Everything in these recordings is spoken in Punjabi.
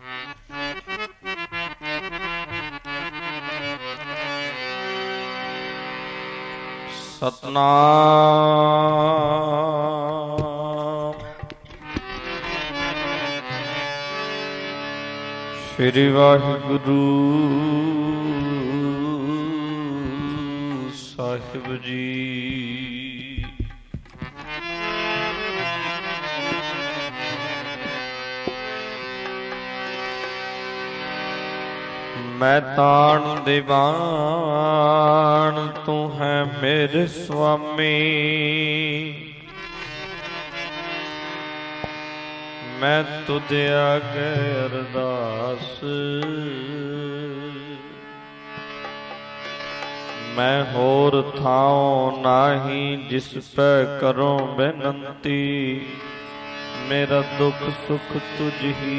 ਸਤਨਾਮ ਸ੍ਰੀ ਵਾਹਿਗੁਰੂ ਸਾਹਿਬ ਜੀ। ਮੈਂ ਤਾਣ ਦੀਵਾਨ ਤੂੰ ਹੈ ਮੇਰੇ ਸੁਆਮੀ, ਮੈਂ ਤੁਧ ਆਗੇ ਅਰਦਾਸ, ਮੈਂ ਹੋਰ ਥਾਉ ਨਾਹੀ ਜਿਸ ਪੈ ਕਰੋ ਬੇਨੰਤੀ, ਮੇਰਾ ਦੁੱਖ ਸੁਖ ਤੁਝ ਹੀ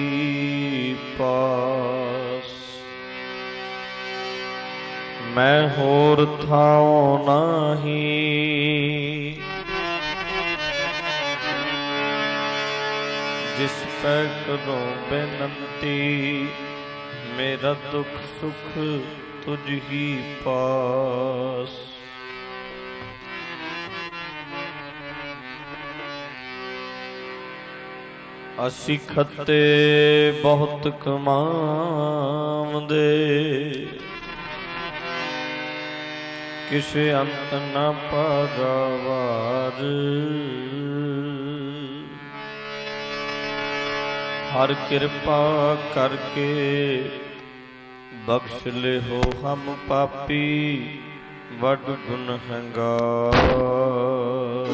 ਪਾਸ। ਮੈਂ ਹੋਰ ਥਾਉ ਨਾਹੀ ਜਿਸ ਪੈ ਕਰੋ ਬੇਨੰਤੀ, ਮੇਰਾ ਦੁੱਖ ਸੁਖ ਤੁਝ ਹੀ ਪਾਸ। ਅਸੀਂ ਖੱਤੇ ਬਹੁਤ ਕਮਾਉਂਦੇ, ਕਿਸੇ ਅੰਤ ਨਾ ਪਾਰਾਵਾਰ, ਹਰ ਕਿਰਪਾ ਕਰਕੇ ਬਖਸ਼ ਲਿਓ ਹਮ ਪਾਪੀ ਵੱਡ ਗੁਨਹਗਾਰ।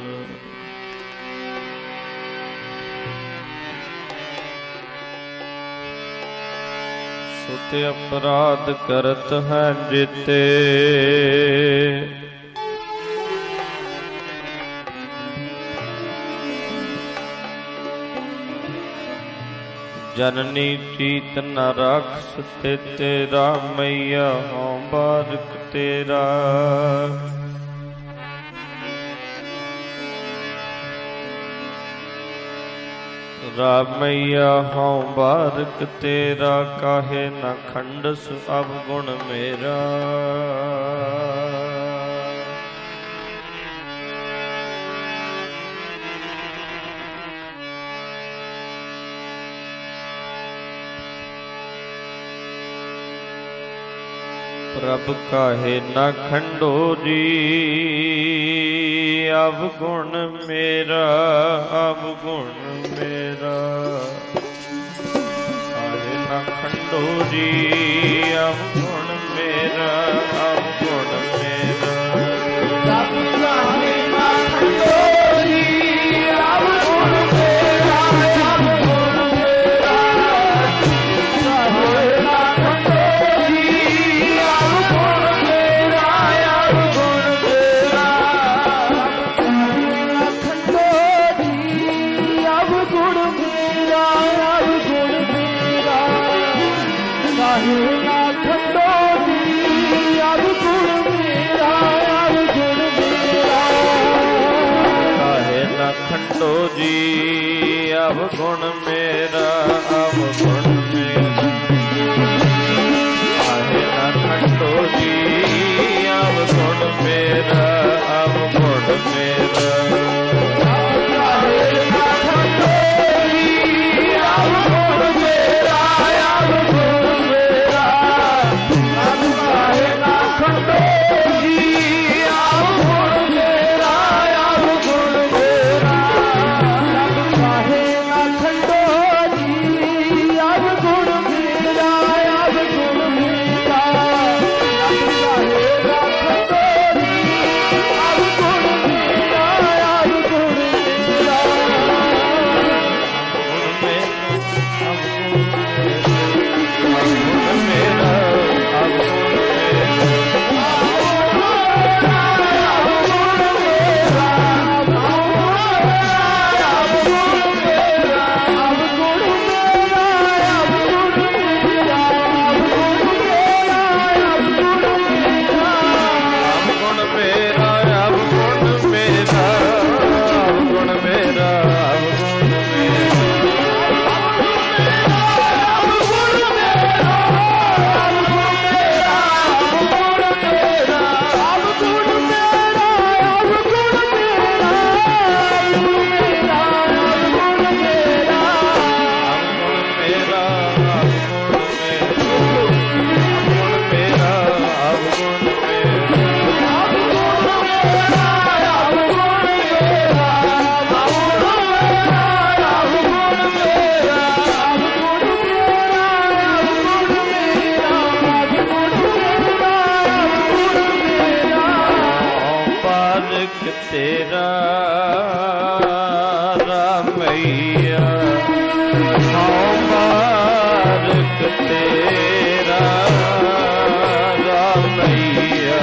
ਸੁਤੇ ਅਪਰਾਧ ਕਰਤ ਹੈ ਜੀਤੇ, ਜਨਨੀ ਚੀਤ ਨ ਰਾਖਸ ਤੇ ਤੇਰਾ, ਮਈਆ ਹਉ ਬਾਰਕ ਤੇਰਾ। ਰਾਮਈਆ ਹਉ ਬਾਰਕ ਤੇਰਾ, ਕਾਹੇ ਨ ਖੰਡਸ ਅਵਗੁਣ ਮੇਰਾ। ਪ੍ਰਭ ਕਾਹੇ ਨ ਖੰਡੋ ਜੀ, ਅਵਗੁਣ ਮੇਰਾ, ਅਵਗੁਣ ਮੇਰਾ। ਕਾਹੇ ਨ ਖੰਡੋ ਜੀ, ਅਵਗੁਣ ਮੇਰਾ, ਅਵਗੁਣ ਮੇਰਾ। ਪ੍ਰਭ ਕਾਹੇ ਨ ਖੰਡੋ ਜੀ, ਅਵਗੁਣ ਮੇਰਾ, ਅਵਗੁਣ ਮੇਰਾ। ਕਾਹੇ ਨ ਖੰਡੋ ਜੀ, ਅਵਗੁਣ ਮੇਰਾ, ਅਵਗੁਣ ਮੇਰਾ। ਕਾਹੇ ਨ ਖੰਡੋ ਜੀ, ਅਵਗੁਣ ਮੇਰਾ, ਅਵਗੁਣ ਮੇਰਾ। ਕਾਹੇ ਨ ਖੰਡੋ ਜੀ, ਅਵਗੁਣ ਮੇਰਾ, ਅਵਗੁਣ ਮੇਰਾ। ਕਾਹੇ ਨ ਖੰਡੋ ਜੀ, ਅਵਗੁਣ ਮੇਰਾ, ਅਵਗੁਣ ਮੇਰਾ। ਕਾਹੇ ਨ ਖੰਡੋ ਜੀ, एक तेरा रामैया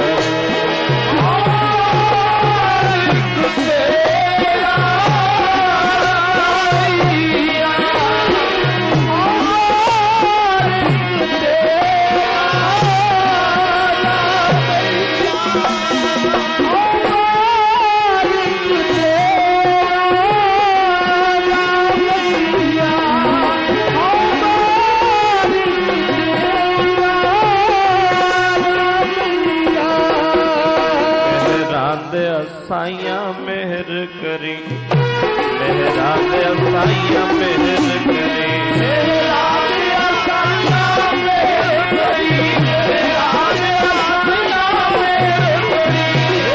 साइया मेहर करी मेहरा दे साइया मेहर करी मेहरा दे साइया मेहर करी मेहरा दे साइया मेहर करी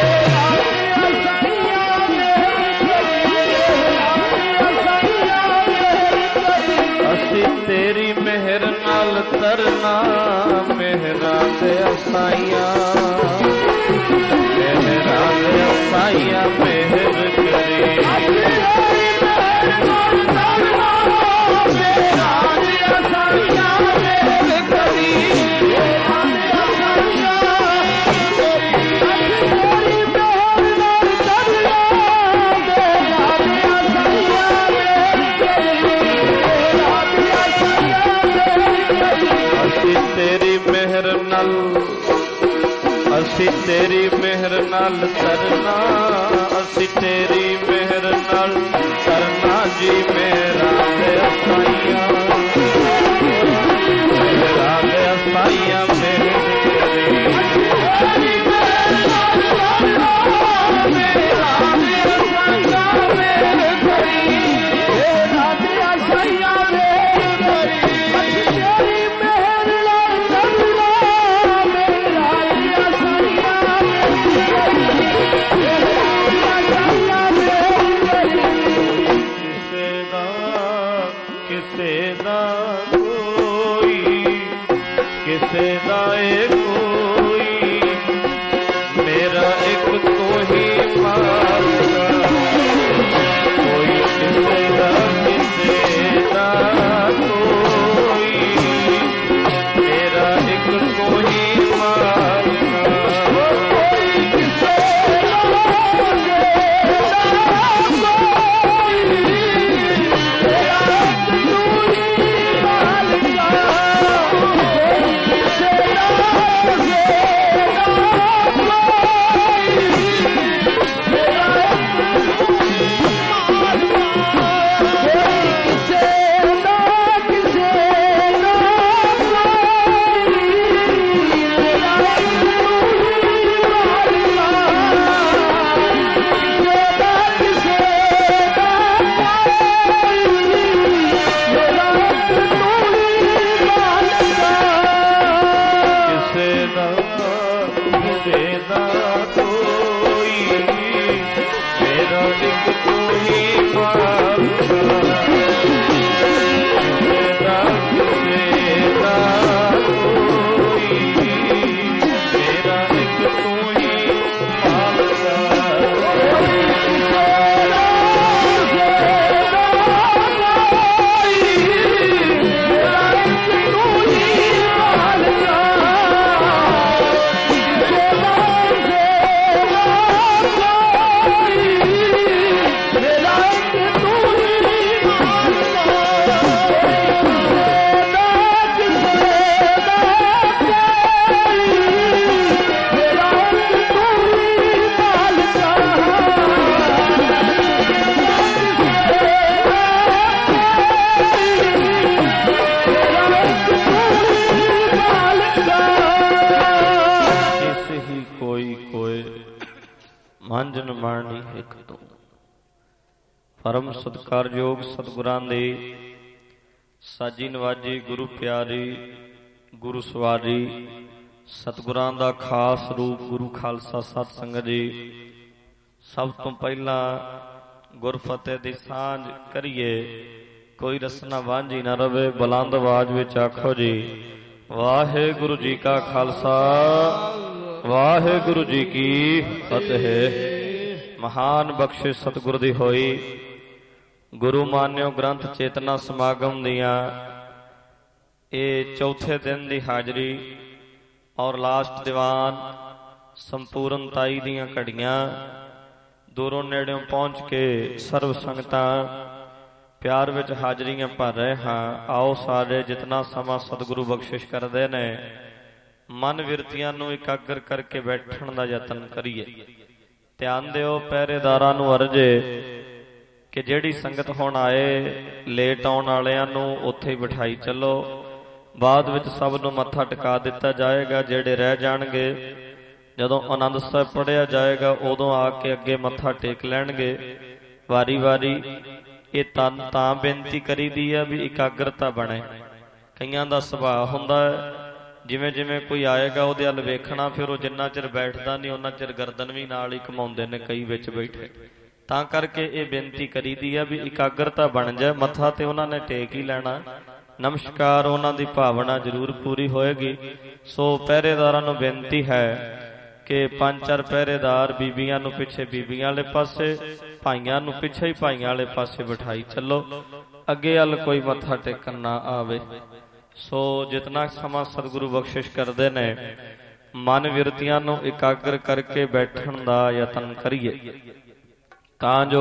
असी तेरी मेहर नाल तरना मेहरा दे साइया मेहरा दे साइया मेहर करे तेरी मेहर नल असी तेरी मेहर नाल तरना असी तेरी मेहर नाल तरना जी मेरा दे साइया मेरा दे साइया मेहर करे किसे दा कोई मेरा एक तो ही मालका कोई किसे दा कोई मेरा एक तो ही मालका कोई किसे मांझन मारनी एक तो परम सत्कारयोग सतगुरां दे साजी नवाजी गुरु प्यारी गुरु सवारी सतगुरां दा खास रूप गुरु खालसा सत संगत जी सब तो पहला गुरफतेह दी सांझ करिए कोई रसना वांझी ना रवे बुलंद आवाज विच आखो जी वाहिगुरु जी का खालसा वाहिगुरु जी की फतेह। महान बख्शिश सतगुरु दी होई गुरु मान्यो ग्रंथ चेतना समागम दियां ਇਹ ਚੌਥੇ ਦਿਨ ਦੀ ਹਾਜ਼ਰੀ ਔਰ ਲਾਸਟ ਦੀਵਾਨ ਸੰਪੂਰਨਤਾਈ ਦੀਆਂ ਘੜੀਆਂ। ਦੂਰੋਂ ਨੇੜਿਓਂ ਪਹੁੰਚ ਕੇ ਸਰਬ ਸੰਗਤਾਂ ਪਿਆਰ ਵਿੱਚ ਹਾਜ਼ਰੀਆਂ ਭਰ ਰਹੇ ਹਾਂ। ਆਓ ਸਾਰੇ ਜਿਤਨਾ ਸਮਾਂ ਸਤਿਗੁਰੂ ਬਖਸ਼ਿਸ਼ ਕਰਦੇ ਨੇ ਮਨ ਵਿਰਤੀਆਂ ਨੂੰ ਇਕਾਗਰ ਕਰਕੇ ਬੈਠਣ ਦਾ ਯਤਨ ਕਰੀਏ। ਧਿਆਨ ਦਿਓ, ਪਹਿਰੇਦਾਰਾਂ ਨੂੰ ਅਰਜ਼ੇ ਕਿ ਜਿਹੜੀ ਸੰਗਤ ਹੁਣ ਆਏ ਲੇਟ ਆਉਣ ਵਾਲਿਆਂ ਨੂੰ ਉੱਥੇ ਹੀ ਬਿਠਾਈ ਚੱਲੋ। ਬਾਅਦ ਵਿੱਚ ਸਭ ਨੂੰ ਮੱਥਾ ਟਿਕਾ ਦਿੱਤਾ ਜਾਏਗਾ। ਜਿਹੜੇ ਰਹਿ ਜਾਣਗੇ ਜਦੋਂ ਆਨੰਦ ਸਾਹਿਬ ਪੜ੍ਹਿਆ ਜਾਏਗਾ ਉਦੋਂ ਆ ਕੇ ਅੱਗੇ ਮੱਥਾ ਟੇਕ ਲੈਣਗੇ ਵਾਰੀ ਵਾਰੀ। ਇਹ ਤਾਂ ਬੇਨਤੀ ਕਰੀਦੀ ਆ ਵੀ ਇਕਾਗਰਤਾ ਬਣੇ। ਕਈਆਂ ਦਾ ਸੁਭਾਅ ਹੁੰਦਾ ਹੈ ਜਿਵੇਂ ਜਿਵੇਂ ਕੋਈ ਆਏਗਾ ਉਹਦੇ ਵੱਲ ਵੇਖਣਾ, ਫਿਰ ਉਹ ਜਿੰਨਾ ਚਿਰ ਬੈਠਦਾ ਨਹੀਂ ਉਹਨਾਂ ਚਿਰ ਗਰਦਨ ਵੀ ਨਾਲ ਹੀ ਘੁਮਾਉਂਦੇ ਨੇ ਕਈ ਵਿੱਚ ਬੈਠੇ। ਤਾਂ ਕਰਕੇ ਇਹ ਬੇਨਤੀ ਕਰੀਦੀ ਆ ਵੀ ਇਕਾਗਰਤਾ ਬਣ ਜਾਏ। ਮੱਥਾ ਤੇ ਉਹਨਾਂ ਨੇ ਟੇਕ ਹੀ ਲੈਣਾ, ਨਮਸਕਾਰ ਉਹਨਾਂ ਦੀ ਭਾਵਨਾ ਜ਼ਰੂਰ ਪੂਰੀ ਹੋਏਗੀ। ਸੋ ਪਹਿਰੇਦਾਰਾਂ ਨੂੰ ਬੇਨਤੀ ਹੈ ਕਿ 5-4 ਪਹਿਰੇਦਾਰ ਬੀਬੀਆਂ ਨੂੰ ਪਿੱਛੇ ਬੀਬੀਆਂ ਵਾਲੇ ਪਾਸੇ, ਭਾਈਆਂ ਨੂੰ ਪਿੱਛੇ ਹੀ ਭਾਈਆਂ ਵਾਲੇ ਪਾਸੇ ਬਿਠਾਈ ਚੱਲੋ, ਅੱਗੇ ਵੱਲ ਕੋਈ ਮੱਥਾ ਟੇਕਣ ਨਾ ਆਵੇ। ਸੋ ਜਿਤਨਾ ਸਮਾਂ ਸਤਿਗੁਰੂ ਬਖਸ਼ਿਸ਼ ਕਰਦੇ ਨੇ ਮਨ ਵਿਰਤੀਆਂ ਨੂੰ ਇਕਾਗਰ ਕਰਕੇ ਬੈਠਣ ਦਾ ਯਤਨ ਕਰੀਏ ਤਾਂ ਜੋ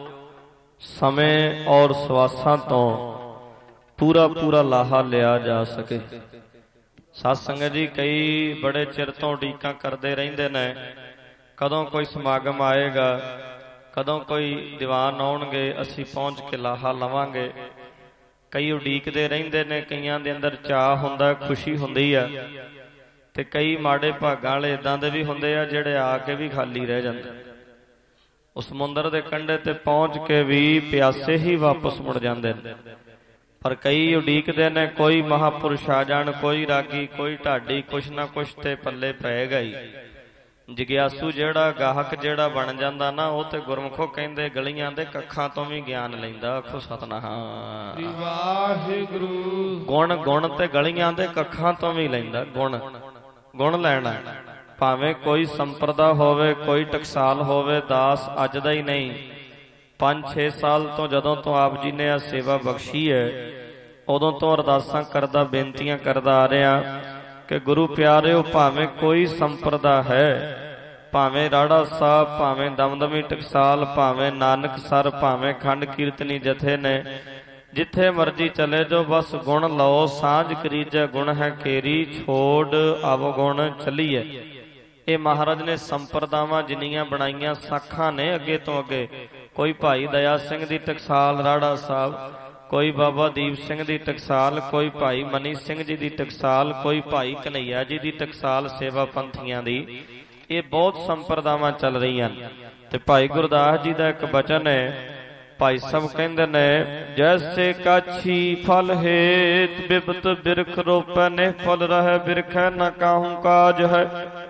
ਸਮੇਂ ਔਰ ਸਵਾਸਾਂ ਤੋਂ ਪੂਰਾ ਲਾਹਾ ਲਿਆ ਜਾ ਸਕੇ। ਸਤ ਸੰਗਤ ਜੀ, ਕਈ ਬੜੇ ਚਿਰ ਤੋਂ ਉਡੀਕਾਂ ਕਰਦੇ ਰਹਿੰਦੇ ਨੇ ਕਦੋਂ ਕੋਈ ਸਮਾਗਮ ਆਏਗਾ, ਕਦੋਂ ਕੋਈ ਦੀਵਾਨ ਆਉਣਗੇ, ਅਸੀਂ ਪਹੁੰਚ ਕੇ ਲਾਹਾ ਲਵਾਂਗੇ। ਕਈ ਉਡੀਕਦੇ ਰਹਿੰਦੇ ਨੇ, ਕਈਆਂ ਦੇ ਅੰਦਰ ਚਾਅ ਹੁੰਦਾ, ਖੁਸ਼ੀ ਹੁੰਦੀ ਆ, ਤੇ ਕਈ ਮਾੜੇ ਭਾਗਾਂ ਵਾਲੇ ਇਦਾਂ ਦੇ ਵੀ ਹੁੰਦੇ ਆ ਜਿਹੜੇ ਆ ਕੇ ਵੀ ਖਾਲੀ ਰਹਿ ਜਾਂਦੇ। ਉਸ ਸਮੁੰਦਰ ਦੇ ਕੰਢੇ ਤੇ ਪਹੁੰਚ ਕੇ ਵੀ ਪਿਆਸੇ ਹੀ ਵਾਪਸ ਮੁੜ ਜਾਂਦੇ ਨੇ। ਪਰ ਕਈ ਉਡੀਕਦੇ ਨੇ ਕੋਈ ਮਹਾਪੁਰਸ਼ ਆ ਜਾਣ, ਕੋਈ ਰਾਗੀ, ਕੋਈ ਢਾਡੀ, ਕੁਛ ਨਾ ਕੁਛ ਤੇ ਪੱਲੇ ਪਏਗਾ ਹੀ। ਜਗਿਆਸੂ ਜਿਹੜਾ ਗਾਹਕ ਜਿਹੜਾ ਬਣ ਜਾਂਦਾ ਨਾ, ਉਹ ਤੇ ਗੁਰਮੁਖੋ ਕਹਿੰਦੇ ਗਲੀਆਂ ਦੇ ਕੱਖਾਂ ਤੋਂ ਵੀ ਗਿਆਨ ਲੈਂਦਾ। ਆਖੋ ਸਤਿਨਾਮ ਵਾਹਿਗੁਰੂ। ਗੁਣ ਤੇ ਗਲੀਆਂ ਦੇ ਕੱਖਾਂ ਤੋਂ ਵੀ ਲੈਂਦਾ। ਗੁਣ ਲੈਣਾ, ਭਾਵੇਂ ਕੋਈ ਸੰਪਰਦਾ ਹੋਵੇ, ਕੋਈ ਟਕਸਾਲ ਹੋਵੇ। ਦਾਸ ਅੱਜ ਦਾ ਹੀ ਨਹੀਂ, 5-6 ਸਾਲ ਤੋਂ ਜਦੋਂ ਤੋਂ ਆਪ ਜੀ ਨੇ ਆ ਸੇਵਾ ਬਖਸ਼ੀ ਹੈ ਉਦੋਂ ਤੋਂ ਅਰਦਾਸਾਂ ਕਰਦਾ, ਬੇਨਤੀਆਂ ਕਰਦਾ ਆ ਰਿਹਾ ਕਿ ਗੁਰੂ ਪਿਆਰਿਓ, ਭਾਵੇਂ ਕੋਈ ਸੰਪਰਦਾ ਹੈ, ਭਾਵੇਂ ਰਾੜਾ ਸਾਹਿਬ, ਭਾਵੇਂ ਦਮਦਮੀ ਟਕਸਾਲ, ਭਾਵੇਂ ਨਾਨਕ ਸਰ, ਭਾਵੇਂ ਖੰਡ ਕੀਰਤਨੀ ਜਥੇ ਨੇ, ਜਿੱਥੇ ਮਰਜੀ ਚਲੇ ਜਾਓ, ਬਸ ਗੁਣ ਲਓ। ਸਾਂਝ ਕਰੀਜੈ ਗੁਣ ਹੈ ਕੇਰੀ, ਛੋੜ ਅਵਗੁਣ ਚੱਲੀਏ। ਇਹ ਮਹਾਰਾਜ ਨੇ ਸੰਪਰਦਾਵਾਂ ਜਿੰਨੀਆਂ ਬਣਾਈਆਂ ਸਾਖਾਂ ਨੇ ਅੱਗੇ ਤੋਂ ਅੱਗੇ। ਕੋਈ ਭਾਈ ਦਇਆ ਸਿੰਘ ਦੀ ਟਕਸਾਲ ਰਾੜਾ ਸਾਹਿਬ, ਕੋਈ ਬਾਬਾ ਦੀਪ ਸਿੰਘ ਦੀ ਟਕਸਾਲ, ਕੋਈ ਭਾਈ ਮਨੀ ਸਿੰਘ ਜੀ ਦੀ ਟਕਸਾਲ, ਕੋਈ ਭਾਈ ਕਨਈਆ ਜੀ ਦੀ ਟਕਸਾਲ ਸੇਵਾ ਪੰਥੀਆਂ ਦੀ। ਇਹ ਬਹੁਤ ਸੰਪਰਦਾਵਾਂ ਚੱਲ ਰਹੀਆਂ। ਤੇ ਭਾਈ ਗੁਰਦਾਸ ਜੀ ਦਾ ਇੱਕ ਬਚਨ ਹੈ, ਭਾਈ ਸਾਹਿਬ ਕਹਿੰਦੇ ਨੇ, ਜੈਸੇ ਕਾਛੀ ਫਲ ਹੇਤ ਬਿਪਤ ਬਿਰਖ ਰੋਪੈ, ਨੇ ਫਲ ਰਹਿ ਬਿਰਖੈ ਨ ਕਾਹੂ ਕਾਜ ਹੈ।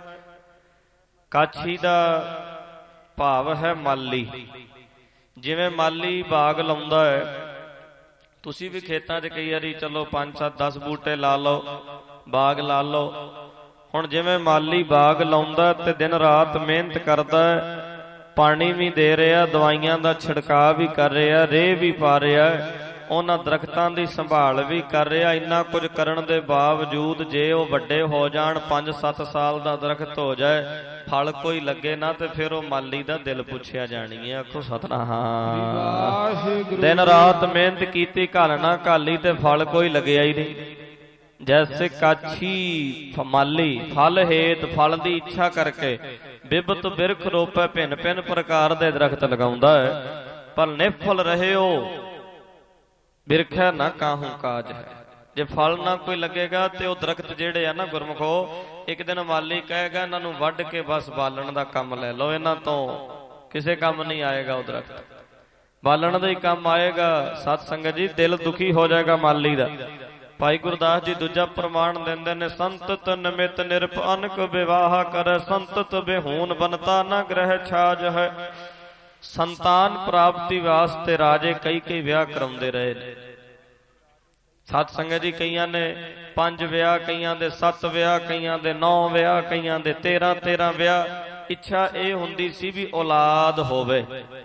ਕਾਛੀ ਦਾ ਭਾਵ ਹੈ ਮਾਲੀ। ਜਿਵੇਂ ਮਾਲੀ ਬਾਗ ਲਾਉਂਦਾ ਹੈ, ਤੁਸੀਂ ਵੀ ਖੇਤਾਂ 'ਚ ਕਈ ਵਾਰੀ ਚਲੋ 5-7-10 ਬੂਟੇ ਲਾ ਲਓ, ਬਾਗ ਲਾ ਲਓ। ਹੁਣ ਜਿਵੇਂ ਮਾਲੀ ਬਾਗ ਲਾਉਂਦਾ ਤੇ ਦਿਨ ਰਾਤ ਮਿਹਨਤ ਕਰਦਾ, ਪਾਣੀ ਵੀ ਦੇ ਰਿਹਾ, ਦਵਾਈਆਂ ਦਾ ਛਿੜਕਾਅ ਵੀ ਕਰ ਰਿਹਾ, ਰੇਹ ਵੀ ਪਾ ਰਿਹਾ, ਉਹਨਾਂ ਦਰਖਤਾਂ ਦੀ ਸੰਭਾਲ ਵੀ ਕਰ ਰਿਹਾ। ਇੰਨਾ ਕੁਝ ਕਰਨ ਦੇ ਬਾਵਜੂਦ ਜੇ ਉਹ ਵੱਡੇ ਹੋ ਜਾਣ, 5-7 ਸਾਲ ਦਾ ਦਰਖਤ ਹੋ ਜਾਏ, ਫਲ ਕੋਈ ਲੱਗੇ ਨਾ, ਤੇ ਫਿਰ ਉਹ ਮਾਲੀ ਦਾ ਦਿਲ ਪੁੱਛਿਆ ਜਾਣੀ ਹੈ। ਆਖੋ ਸਤਿਨਾਮ। ਦਿਨ ਰਾਤ ਮਿਹਨਤ ਕੀਤੀ, ਘਾਲ ਨਾ ਘਾਲੀ, ਤੇ ਫਲ ਕੋਈ ਲੱਗਿਆ ਹੀ ਨਹੀਂ। ਜੈਸੇ ਕਾਛੀ ਮਾਲੀ ਫਲ ਹੇਤ, ਫਲ ਦੀ ਇੱਛਾ ਕਰਕੇ, ਬਿਬਤ ਬਿਰਖ ਰੋਪੈ, ਭਿੰਨ ਭਿੰਨ ਪ੍ਰਕਾਰ ਦੇ ਦਰਖਤ ਲਗਾਉਂਦਾ ਹੈ, ਪਰ ਨਿਫਲ ਰਹਿਓ ਬਿਰਖੈ ਨਾ ਕਾਹੂ ਕਾਜ ਹੈ। ਜੇ ਫਲ ਨਾ ਕੋਈ ਲੱਗੇਗਾ ਤੇ ਉਹ ਦਰਖਤ ਜਿਹੜੇ ਆ ਨਾ ਗੁਰਮੁਖੋ, ਇੱਕ ਦਿਨ ਮਾਲੀ ਕਹੇਗਾ ਇਹਨਾਂ ਨੂੰ ਵੱਢ ਕੇ ਬਸ ਬਾਲਣ ਦਾ ਕੰਮ ਲੈ ਲਓ, ਇਹਨਾਂ ਤੋਂ ਕਿਸੇ ਕੰਮ ਨਹੀਂ ਆਏਗਾ। ਉਹ ਦਰਖਤ ਬਾਲਣ ਦਾ ਹੀ ਕੰਮ ਆਏਗਾ। ਸਤ ਸੰਗਤ ਜੀ, ਦਿਲ ਦੁਖੀ ਹੋ ਜਾਏਗਾ ਮਾਲੀ ਦਾ। ਭਾਈ ਗੁਰਦਾਸ ਜੀ ਦੂਜਾ ਪ੍ਰਮਾਣ ਦਿੰਦੇ ਨੇ, ਸੰਤਤ ਨਿਮਿਤ ਨਿਰਪ ਅਨਕ ਵਿਵਾਹ ਕਰੈ, ਸੰਤਤ ਬਿਹੂਨ ਬਨਤਾ ਨ ਗ੍ਰਹਿ ਛਾਜ ਹੈ। ਸੰਤਾਨ ਪ੍ਰਾਪਤੀ ਵਾਸਤੇ ਰਾਜੇ ਕਈ ਵਿਆਹ ਕਰਾਉਂਦੇ ਰਹੇ ਨੇ। ਸਤ ਸੰਗਤ ਜੀ, ਕਈਆਂ ਨੇ 5 ਵਿਆਹ, ਕਈਆਂ ਦੇ 7 ਵਿਆਹ, ਕਈਆਂ ਦੇ 9 ਵਿਆਹ, ਕਈਆਂ ਦੇ 13 ਵਿਆਹ। ਇੱਛਾ ਇਹ ਹੁੰਦੀ ਸੀ ਵੀ ਔਲਾਦ ਹੋਵੇ।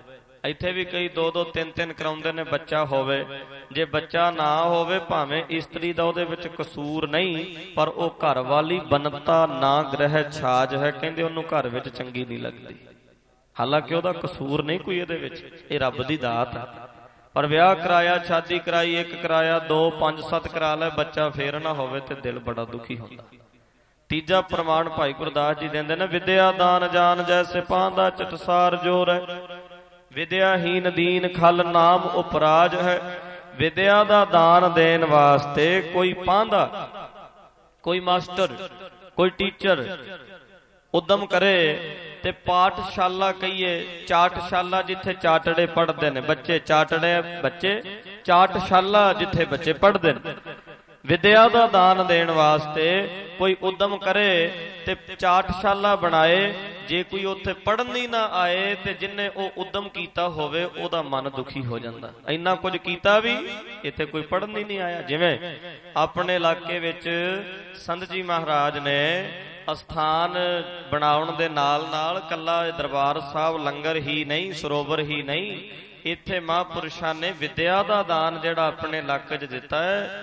ਇੱਥੇ ਵੀ ਕਈ 2-2 3-3 ਕਰਾਉਂਦੇ ਨੇ ਬੱਚਾ ਹੋਵੇ। ਜੇ ਬੱਚਾ ਨਾ ਹੋਵੇ ਭਾਵੇਂ ਇਸਤਰੀ ਦਾ ਉਹਦੇ ਵਿੱਚ ਕਸੂਰ ਨਹੀਂ, ਪਰ ਉਹ ਘਰ ਵਾਲੀ ਬਨਤਾ ਨਾ ਗ੍ਰਹਿ ਛਾਜ ਹੈ, ਕਹਿੰਦੇ ਉਹਨੂੰ ਘਰ ਵਿੱਚ ਚੰਗੀ ਨਹੀਂ ਲੱਗਦੀ। ਹਾਲਾਂਕਿ ਉਹਦਾ ਕਸੂਰ ਨਹੀਂ ਕੋਈ ਇਹਦੇ ਵਿੱਚ, ਇਹ ਰੱਬ ਦੀ ਦਾਤ ਹੈ। ਪਰ ਵਿਆਹ ਕਰਾਇਆ, ਸ਼ਾਦੀ ਕਰਾਈ, 1 ਕਰਾਇਆ, 2 5 7 ਕਰਾ ਲੈ, ਬੱਚਾ ਫੇਰ ਨਾ ਹੋਵੇ ਤੇ ਦਿਲ ਬੜਾ ਦੁਖੀ ਹੁੰਦਾ। ਤੀਜਾ ਪ੍ਰਮਾਣ ਭਾਈ ਗੁਰਦਾਸ ਜੀ ਦਿੰਦੇ ਨੇ, ਵਿਦਿਆ ਦਾਨ ਜਾਨ ਜੈਸੇ ਪਾਂਦਾ ਚਟਸਾਰ ਜੋਰ ਹੈ, ਵਿਦਿਆਹੀਨ ਦੀਨ ਖਲ ਨਾਮ ਉਪਰਾਜ ਹੈ। ਵਿਦਿਆ ਦਾ ਦਾਨ ਦੇਣ ਵਾਸਤੇ ਕੋਈ ਪਾਂਦਾ, ਕੋਈ ਮਾਸਟਰ, ਕੋਈ ਟੀਚਰ ਉਦਮ ਕਰੇ ਤੇ ਪਾਠਸ਼ਾਲਾ ਕਹੀਏ, ਚਾਟਸ਼ਾਲਾ ਜਿੱਥੇ ਚਾਟੜੇ ਪੜ੍ਹਦੇ ਨੇ ਬੱਚੇ, ਚਾਟੜੇ ਬੱਚੇ, ਚਾਟਸ਼ਾਲਾ ਜਿੱਥੇ ਬੱਚੇ ਪੜ੍ਹਦੇ ਨੇ, ਵਿਦਿਆ ਦਾ ਦਾਨ ਦੇਣ ਵਾਸਤੇ ਕੋਈ ਉਦਮ ਕਰੇ ਤੇ ਚਾਟਸ਼ਾਲਾ ਬਣਾਏ। ਜੇ ਕੋਈ ਉੱਥੇ ਪੜ੍ਹਨ ਹੀ ਨਾ ਆਏ ਤੇ ਜਿੰਨੇ ਉਹ ਉਦਮ ਕੀਤਾ ਹੋਵੇ ਉਹਦਾ ਮਨ ਦੁਖੀ ਹੋ ਜਾਂਦਾ। ਇੰਨਾ ਕੁਝ ਕੀਤਾ ਵੀ ਇੱਥੇ ਕੋਈ ਪੜ੍ਹਨ ਹੀ ਨਹੀਂ ਆਇਆ। ਜਿਵੇਂ ਆਪਣੇ ਇਲਾਕੇ ਵਿੱਚ ਸੰਤ ਜੀ ਮਹਾਰਾਜ ਨੇ ਅਸਥਾਨ ਬਣਾਉਣ ਦੇ ਨਾਲ ਨਾਲ ਕੱਲਾ ਦਰਬਾਰ ਸਾਹਿਬ ਲੰਗਰ ਹੀ ਨਹੀਂ, ਸਰੋਵਰ ਹੀ ਨਹੀਂ, ਇੱਥੇ ਮਹਾਂਪੁਰਸ਼ਾਂ ਨੇ ਵਿਦਿਆ ਦਾ ਦਾਨ ਜਿਹੜਾ ਆਪਣੇ ਇਲਾਕੇ 'ਚ ਦਿੱਤਾ ਹੈ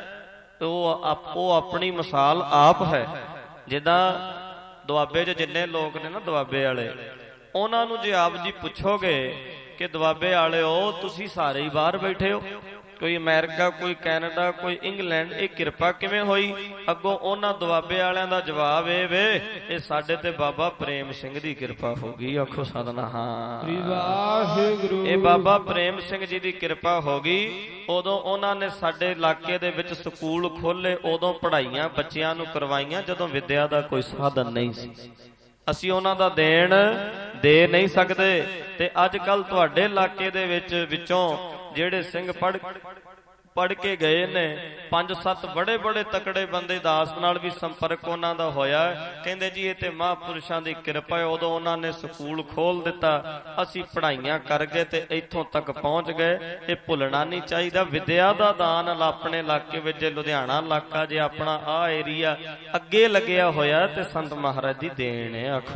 ਉਹ ਆਪਣੀ ਮਿਸਾਲ ਆਪ ਹੈ। ਜਿੱਦਾਂ ਦੁਆਬੇ 'ਚ ਜਿੰਨੇ ਲੋਕ ਨੇ ਨਾ ਦੁਆਬੇ ਵਾਲੇ, ਉਹਨਾਂ ਨੂੰ ਜੇ ਆਪ ਜੀ ਪੁੱਛੋਗੇ ਕਿ ਦੁਆਬੇ ਵਾਲਿਓ ਤੁਸੀਂ ਸਾਰੇ ਹੀ ਬਾਹਰ ਬੈਠੇ ਹੋ, ਕੋਈ ਅਮਰੀਕਾ, ਕੋਈ ਕੈਨੇਡਾ, ਕੋਈ ਇੰਗਲੈਂਡ, ਇਹ ਕਿਰਪਾ ਕਿਵੇਂ ਹੋਈ? ਅੱਗੋਂ ਉਹਨਾਂ ਦੁਆਬੇ ਵਾਲਿਆਂ ਦਾ ਜਵਾਬ ਇਹ ਵੇ, ਇਹ ਸਾਡੇ ਤੇ ਬਾਬਾ ਪ੍ਰੇਮ ਸਿੰਘ ਦੀ ਕਿਰਪਾ ਹੋ ਗਈ। ਆਖੋ ਸਤਿਨਾਮ ਵਾਹਿਗੁਰੂ। ਇਹ ਬਾਬਾ ਪ੍ਰੇਮ ਸਿੰਘ ਜੀ ਦੀ ਕਿਰਪਾ ਹੋ ਗਈ। ਉਦੋਂ ਉਹਨਾਂ ਨੇ ਸਾਡੇ ਇਲਾਕੇ ਦੇ ਵਿੱਚ ਸਕੂਲ ਖੋਲੇ, ਉਦੋਂ ਪੜ੍ਹਾਈਆਂ ਬੱਚਿਆਂ ਨੂੰ ਕਰਵਾਈਆਂ ਜਦੋਂ ਵਿਦਿਆ ਦਾ ਕੋਈ ਸਾਧਨ ਨਹੀਂ ਸੀ। ਅਸੀਂ ਉਹਨਾਂ ਦਾ ਦੇਣ ਦੇ ਨਹੀਂ ਸਕਦੇ। ਤੇ ਅੱਜ ਕੱਲ ਤੁਹਾਡੇ ਇਲਾਕੇ ਦੇ ਵਿੱਚੋਂ ਜਿਹੜੇ ਸਿੰਘ ਪੜ੍ਹ ਕੇ ਗਏ ਨੇ, 5-7 ਬੜੇ ਬੜੇ ਤਕੜੇ ਬੰਦੇ, ਦਾਸ ਨਾਲ ਵੀ ਸੰਪਰਕ ਉਹਨਾਂ ਦਾ ਹੋਇਆ। ਕਹਿੰਦੇ ਜੀ ਇਹ ਤੇ ਮਹਾਂਪੁਰਸ਼ਾਂ ਦੀ ਕਿਰਪਾ ਹੈ, ਉਦੋਂ ਉਹਨਾਂ ਨੇ ਸਕੂਲ ਖੋਲ ਦਿੱਤਾ, ਅਸੀਂ ਪੜ੍ਹਾਈਆਂ ਕਰ ਗਏ ਤੇ ਇੱਥੋਂ ਤੱਕ ਪਹੁੰਚ ਗਏ। ਇਹ ਭੁੱਲਣਾ ਨਹੀਂ ਚਾਹੀਦਾ। ਵਿਦਿਆ ਦਾ ਦਾਨ ਆਪਣੇ ਇਲਾਕੇ ਵਿੱਚ, ਲੁਧਿਆਣਾ ਇਲਾਕਾ ਜੇ ਆਪਣਾ ਆਹ ਏਰੀਆ ਅੱਗੇ ਲੱਗਿਆ ਹੋਇਆ ਤੇ ਸੰਤ ਮਹਾਰਾਜ ਦੀ ਦੇਣ ਹੈ। ਆਖੋ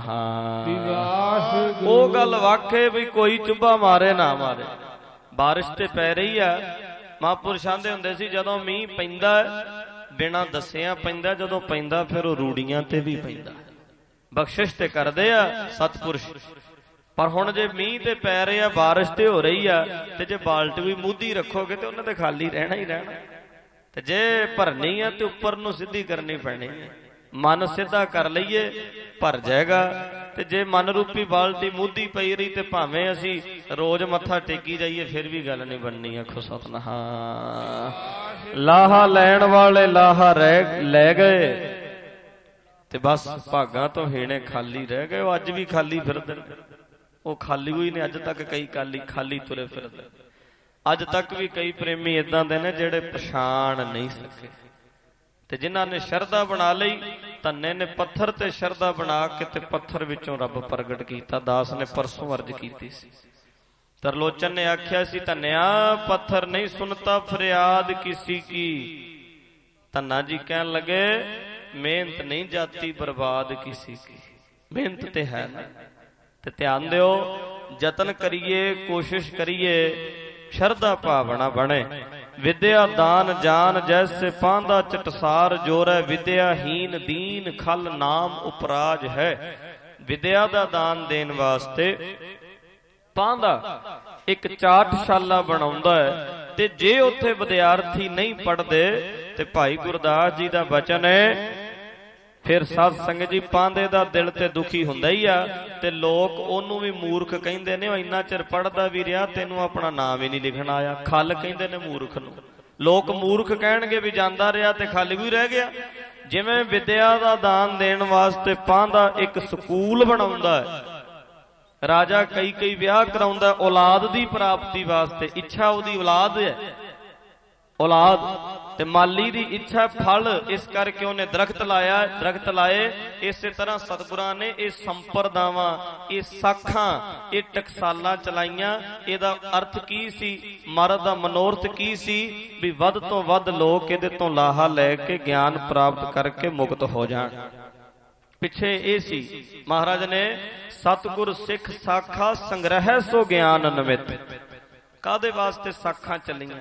ਸਤਿਨਾਮ। ਉਹ ਗੱਲ ਵਾਕੇ ਵੀ ਕੋਈ ਚੁੱਭਾ ਮਾਰੇ ਨਾ ਮਾਰੇ। ਬਾਰਿਸ਼ ਤੇ ਪੈ ਰਹੀ ਆ, ਮਹਾਂਪੁਰਸ਼ ਆਂਦੇ ਹੁੰਦੇ ਸੀ ਜਦੋਂ ਮੀਂਹ ਪੈਂਦਾ ਬਿਨਾਂ ਦੱਸਿਆ ਪੈਂਦਾ, ਜਦੋਂ ਪੈਂਦਾ ਫਿਰ ਉਹ ਰੂੜੀਆਂ ਤੇ ਵੀ ਪੈਂਦਾ। ਬਖਸ਼ਿਸ਼ ਤੇ ਕਰਦੇ ਆ ਸਤਿਪੁਰਸ਼। ਪਰ ਹੁਣ ਜੇ ਮੀਂਹ ਤੇ ਪੈ ਰਿਹਾ, ਬਾਰਿਸ਼ ਤੇ ਹੋ ਰਹੀ ਆ, ਤੇ ਜੇ ਬਾਲਟੀ ਵੀ ਮੂਧੀ ਰੱਖੋਗੇ ਤੇ ਉਹਨੇ ਤੇ ਖਾਲੀ ਰਹਿਣਾ ਹੀ ਰਹਿਣਾ। ਤੇ ਜੇ ਭਰਨੀ ਆ ਤੇ ਉੱਪਰ ਨੂੰ ਸਿੱਧੀ ਕਰਨੀ ਪੈਣੀ ਹੈ। ਮਨ ਸਿੱਧਾ ਕਰ ਲਈਏ ਭਰ ਜਾਏਗਾ। ਤੇ ਜੇ ਮਨ ਰੂਪੀ ਬਾਲਟੀ ਮੂਧੀ ਪਈ ਰਹੀ ਤੇ ਭਾਵੇਂ ਅਸੀਂ ਰੋਜ਼ ਮੱਥਾ ਟੇਕੀ ਜਾਈਏ ਫਿਰ ਵੀ ਗੱਲ ਨਹੀਂ ਬਣਨੀ। ਆਖੋ ਸਤਿਨਾਮ। ਲਾਹਾ ਲੈਣ ਵਾਲੇ ਲਾਹਾ ਲੈ ਗਏ ਤੇ ਬਸ ਭਾਗਾਂ ਤੋਂ ਹੀਣੇ ਖਾਲੀ ਰਹਿ ਗਏ। ਉਹ ਅੱਜ ਵੀ ਖਾਲੀ ਫਿਰਦੇ, ਉਹ ਖਾਲੀ ਹੋਈ ਨੇ। ਅੱਜ ਤੱਕ ਕਈ ਖਾਲੀ ਤੁਰੇ ਫਿਰਦੇ। ਅੱਜ ਤੱਕ ਵੀ ਕਈ ਪ੍ਰੇਮੀ ਏਦਾਂ ਦੇ ਨੇ ਜਿਹੜੇ ਪਛਾਣ ਨਹੀਂ ਸਕੇ। ਤੇ ਜਿਨ੍ਹਾਂ ਨੇ ਸ਼ਰਧਾ ਬਣਾ ਲਈ, ਧੰਨੇ ਨੇ ਪੱਥਰ ਤੇ ਸ਼ਰਧਾ ਬਣਾ ਕੇ ਤੇ ਪੱਥਰ ਵਿੱਚੋਂ ਰੱਬ ਪ੍ਰਗਟ ਕੀਤਾ। ਦਾਸ ਨੇ ਪਰਸੋਂ ਅਰਜ ਕੀਤੀ ਸੀ, ਤਰਲੋਚਨ ਨੇ ਆਖਿਆ ਸੀ, ਧੰਨਿਆ ਪੱਥਰ ਨਹੀਂ ਸੁਣਤਾ ਫਰਿਆਦ ਕਿਸੀ ਕੀ। ਧੰਨਾ ਜੀ ਕਹਿਣ ਲੱਗੇ, ਮਿਹਨਤ ਨਹੀਂ ਜਾਤੀ ਬਰਬਾਦ ਕਿਸੀ ਕੀ। ਮਿਹਨਤ ਤੇ ਹੈ ਨਾ, ਤੇ ਧਿਆਨ ਦਿਓ, ਯਤਨ ਕਰੀਏ, ਕੋਸ਼ਿਸ਼ ਕਰੀਏ, ਸ਼ਰਧਾ ਭਾਵਨਾ ਬਣੇ। ਵਿਦਿਆ ਦਾਨ ਜਾਨ ਜੈਸੇ ਪਾਂਦਾ ਚਟਸਾਰ ਜੋਰੈ, ਵਿਦਿਆਹੀਨ ਦੀਨ ਖਲ ਨਾਮ ਉਪਰਾਜ ਹੈ। ਵਿਦਿਆ ਦਾ ਦਾਨ ਦੇਣ ਵਾਸਤੇ ਪਾਂਦਾ ਇੱਕ ਚਾਟਸ਼ਾਲਾ ਬਣਾਉਂਦਾ ਹੈ। ਤੇ ਜੇ ਉੱਥੇ ਵਿਦਿਆਰਥੀ ਨਹੀਂ ਪੜ੍ਹਦੇ ਤੇ ਭਾਈ ਗੁਰਦਾਸ ਜੀ ਦਾ ਬਚਨ ਹੈ, ਫਿਰ ਸਾਧ ਸੰਗਤ ਜੀ ਪਾਂਦੇ ਦਾ ਦਿਲ ਤੇ ਦੁਖੀ ਹੁੰਦਾ ਹੀ ਆ। ਤੇ ਲੋਕ ਉਹਨੂੰ ਵੀ ਮੂਰਖ ਕਹਿੰਦੇ ਨੇ, ਉਹ ਇੰਨਾ ਚਿਰ ਪੜ੍ਹਦਾ ਵੀ ਰਿਹਾ, ਤੈਨੂੰ ਆਪਣਾ ਨਾਮ ਹੀ ਨਹੀਂ ਲਿਖਣਾ ਆਇਆ। ਖੱਲ ਕਹਿੰਦੇ ਨੇ ਮੂਰਖ ਨੂੰ। ਲੋਕ ਮੂਰਖ ਕਹਿਣਗੇ ਵੀ ਜਾਂਦਾ ਰਿਹਾ ਤੇ ਖੱਲ ਵੀ ਰਹਿ ਗਿਆ। ਜਿਵੇਂ ਵਿਦਿਆ ਦਾ ਦਾਨ ਦੇਣ ਵਾਸਤੇ ਪਾਂਦਾ ਇੱਕ ਸਕੂਲ ਬਣਾਉਂਦਾ ਹੈ, ਰਾਜਾ ਕਈ ਵਿਆਹ ਕਰਾਉਂਦਾ ਔਲਾਦ ਦੀ ਪ੍ਰਾਪਤੀ ਵਾਸਤੇ। ਇੱਛਾ ਉਹਦੀ ਔਲਾਦ ਹੈ, ਔਲਾਦ, ਤੇ ਮਾਲੀ ਦੀ ਇੱਛਾ ਫਲ, ਇਸ ਕਰਕੇ ਉਹਨੇ ਦਰਖਤ ਲਾਇਆ, ਦਰਖਤ ਲਾਏ। ਇਸੇ ਤਰ੍ਹਾਂ ਸਤਿਗੁਰਾਂ ਨੇ ਇਹ ਸੰਪਰਦਾਵਾਂ, ਇਹ ਸਾਖਾਂ, ਇਹ ਟਕਸਾਲਾਂ ਚਲਾਈਆਂ। ਇਹਦਾ ਅਰਥ ਕੀ ਸੀ? ਮਹਾਰਾਜ ਦਾ ਮਨੋਰਥ ਕੀ ਸੀ? ਵੀ ਵੱਧ ਤੋਂ ਵੱਧ ਲੋਕ ਇਹਦੇ ਤੋਂ ਲਾਹਾ ਲੈ ਕੇ ਗਿਆਨ ਪ੍ਰਾਪਤ ਕਰਕੇ ਮੁਕਤ ਹੋ ਜਾਣ। ਪਿੱਛੇ ਇਹ ਸੀ ਮਹਾਰਾਜ ਨੇ ਸਤਿਗੁਰ ਸਿੱਖ ਸਾਖਾ ਸੰਗ੍ਰਹਿ ਸੋ ਗਿਆਨ ਨਿਮਿਤ। ਕਾਹਦੇ ਵਾਸਤੇ ਸਾਖਾਂ ਚੱਲੀਆਂ,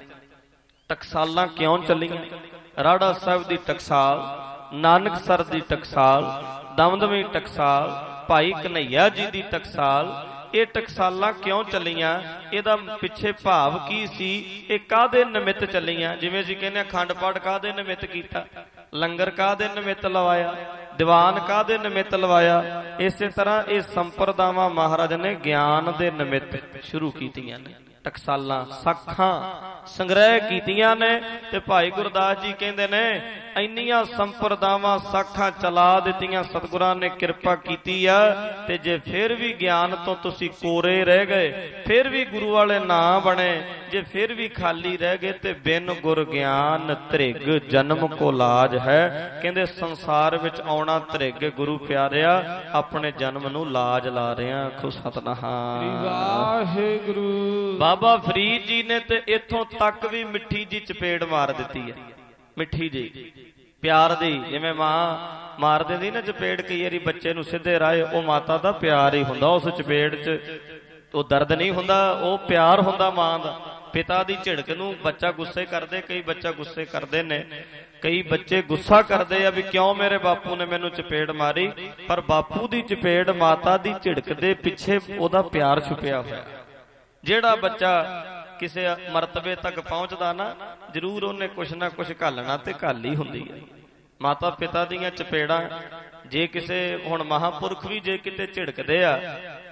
ਟਕਸਾਲਾਂ ਕਿਉਂ ਚੱਲੀਆਂ? ਰਾੜਾ ਸਾਹਿਬ ਦੀ ਟਕਸਾਲ, ਨਾਨਕਸਰ ਦੀ ਟਕਸਾਲ, ਦਮਦਮੀ ਟਕਸਾਲ, ਭਾਈ ਕਨ੍ਹਈਆ ਜੀ ਦੀ ਟਕਸਾਲ। ਇਹ ਟਕਸਾਲਾਂ ਕਿਉਂ ਚੱਲੀਆਂ? ਇਹਦਾ ਪਿੱਛੇ ਭਾਵ ਕੀ ਸੀ? ਇਹ ਕਾਹਦੇ ਨਿਮਿਤ ਚੱਲੀਆਂ? ਜਿਵੇਂ ਅਸੀਂ ਕਹਿੰਦੇ ਅਖੰਡ ਪਾਠ ਕਾਹਦੇ ਨਿਮਿਤ ਕੀਤਾ, ਲੰਗਰ ਕਾਹਦੇ ਨਿਮਿਤ ਲਵਾਇਆ, ਦੀਵਾਨ ਕਾਹਦੇ ਨਿਮਿਤ ਲਵਾਇਆ, ਇਸੇ ਤਰ੍ਹਾਂ ਇਹ ਸੰਪਰਦਾਵਾਂ ਮਹਾਰਾਜ ਨੇ ਗਿਆਨ ਦੇ ਨਿਮਿਤ ਸ਼ੁਰੂ ਕੀਤੀਆਂ ਨੇ। ਟਕਸਾਲਾਂ ਸਾਖਾਂ ਸੰਗ੍ਰਹਿ ਕੀਤੀਆਂ ਨੇ। ਤੇ ਭਾਈ ਗੁਰਦਾਸ ਜੀ ਕਹਿੰਦੇ ਨੇ ਇੰਨੀਆਂ ਸੰਪਰਦਾਵਾਂ ਸਾਖਾਂ ਚਲਾ ਦਿੱਤੀਆਂ ਸਤਿਗੁਰਾਂ ਨੇ, ਕਿਰਪਾ ਕੀਤੀ ਆ। ਤੇ ਜੇ ਫਿਰ ਵੀ ਗਿਆਨ ਤੋਂ ਤੁਸੀਂ ਕੋਰੇ ਰਹਿ ਗਏ, ਫਿਰ ਵੀ ਗੁਰੂ ਵਾਲੇ ਨਾ ਬਣੇ, ਜੇ ਫਿਰ ਵੀ ਖਾਲੀ ਰਹਿ ਗਏ, ਤੇ ਬਿਨ ਗੁਰ ਗਿਆਨ ਧ੍ਰਿਗ ਜਨਮ ਕੋ ਲਾਜ ਹੈ। ਕਹਿੰਦੇ ਸੰਸਾਰ ਵਿੱਚ ਆਉਣਾ ਧ੍ਰਿਗ ਗੁਰੂ ਪਿਆਰਿਆ, ਆਪਣੇ ਜਨਮ ਨੂੰ ਲਾਜ ਲਾ ਰਿਹਾ। ਆਖੋ ਸਤਿਨਾਮ ਵਾਹਿਗੁਰੂ। ਬਾਬਾ ਫਰੀਦ ਜੀ ਨੇ ਤੇ ਇੱਥੋਂ ਤੱਕ ਵੀ ਮਿੱਠੀ ਜੀ ਚਪੇੜ ਮਾਰ ਦਿੱਤੀ ਹੈ, ਮਿੱਠੀ ਜੀ ਪਿਆਰ ਦੀ। ਜਿਵੇਂ ਮਾਂ ਮਾਰ ਦਿੰਦੀ ਨਾ ਚਪੇੜ, ਕਈ ਵਾਰੀ ਬੱਚੇ ਨੂੰ ਸਿੱਧੇ ਰਾਹ, ਉਹ ਮਾਤਾ ਦਾ ਪਿਆਰ ਹੀ ਹੁੰਦਾ। ਉਸ ਚਪੇੜ 'ਚ ਉਹ ਦਰਦ ਨਹੀਂ ਹੁੰਦਾ, ਉਹ ਪਿਆਰ ਹੁੰਦਾ ਮਾਂ ਦਾ। ਪਿਤਾ ਦੀ ਝਿੜਕ ਨੂੰ ਬੱਚਾ ਗੁੱਸੇ ਕਰਦੇ, ਕਈ ਬੱਚਾ ਗੁੱਸੇ ਕਰਦੇ ਨੇ, ਕਈ ਬੱਚੇ ਗੁੱਸਾ ਕਰਦੇ ਆ ਵੀ ਕਿਉਂ ਮੇਰੇ ਬਾਪੂ ਨੇ ਮੈਨੂੰ ਚਪੇੜ ਮਾਰੀ। ਪਰ ਬਾਪੂ ਦੀ ਚਪੇੜ, ਮਾਤਾ ਦੀ ਝਿੜਕ ਦੇ ਪਿੱਛੇ ਉਹਦਾ ਪਿਆਰ ਛੁਪਿਆ ਹੋਇਆ। ਜਿਹੜਾ ਬੱਚਾ ਕਿਸੇ ਮਰਤਬੇ ਤੱਕ ਪਹੁੰਚਦਾ ਨਾ, ਜ਼ਰੂਰ ਉਹਨੇ ਕੁਛ ਨਾ ਕੁਛ ਘਾਲਣਾ ਤੇ ਘਾਲ ਹੀ ਹੁੰਦੀ ਹੈ। ਮਾਤਾ ਪਿਤਾ ਦੀਆਂ ਚਪੇੜਾਂ, ਜੇ ਕਿਸੇ ਹੁਣ ਮਹਾਂਪੁਰਖ ਵੀ ਜੇ ਕਿਤੇ ਝਿੜਕਦੇ ਆ,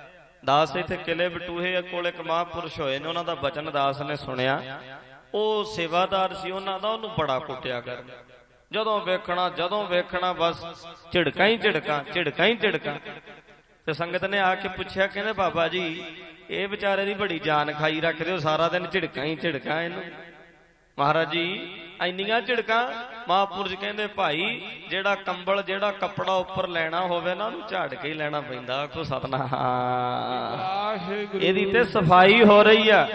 ਦਾਸ ਇੱਥੇ ਕਿਲੇ ਬਟੂਹੇ ਕੋਲ ਇੱਕ ਮਹਾਂਪੁਰਸ਼ ਹੋਏ ਨੇ, ਉਹਨਾਂ ਦਾ ਬਚਨ ਦਾਸ ਨੇ ਸੁਣਿਆ। ਉਹ ਸੇਵਾਦਾਰ ਸੀ ਉਹਨਾਂ ਦਾ, ਉਹਨੂੰ ਬੜਾ ਕੁੱਟਿਆ ਕਰ। ਜਦੋਂ ਵੇਖਣਾ ਬਸ ਝਿੜਕਾਂ ਹੀ ਝਿੜਕਾਂ, ਝਿੜਕਾਂ ਹੀ ਝਿੜਕਾਂ। ਤੇ ਸੰਗਤ ਨੇ ਆ ਕੇ ਪੁੱਛਿਆ, ਕਹਿੰਦੇ ਬਾਬਾ ਜੀ ਇਹ ਵਿਚਾਰੇ ਦੀ ਬੜੀ ਜਾਨ ਖਾਈ ਰੱਖਦੇ ਹੋ, ਸਾਰਾ ਦਿਨ ਝਿੜਕਾਂ ਹੀ ਝਿੜਕਾਂ ਇਹਨੂੰ। ਮਹਾਰਾਜ ਜੀ ਇੰਨੀਆਂ ਝਿੜਕਾਂ? ਮਹਾਂਪੁਰਸ਼ ਕਹਿੰਦੇ ਭਾਈ ਜਿਹੜਾ ਕੰਬਲ, ਜਿਹੜਾ ਕੱਪੜਾ ਉੱਪਰ ਲੈਣਾ ਹੋਵੇ ਨਾ, ਉਹਨੂੰ ਝਾੜ ਕੇ ਹੀ ਲੈਣਾ ਪੈਂਦਾ। ਆਖੋ ਸਤਿਨਾਮ। ਇਹਦੀ ਤੇ ਸਫਾਈ ਹੋ ਰਹੀ ਆ।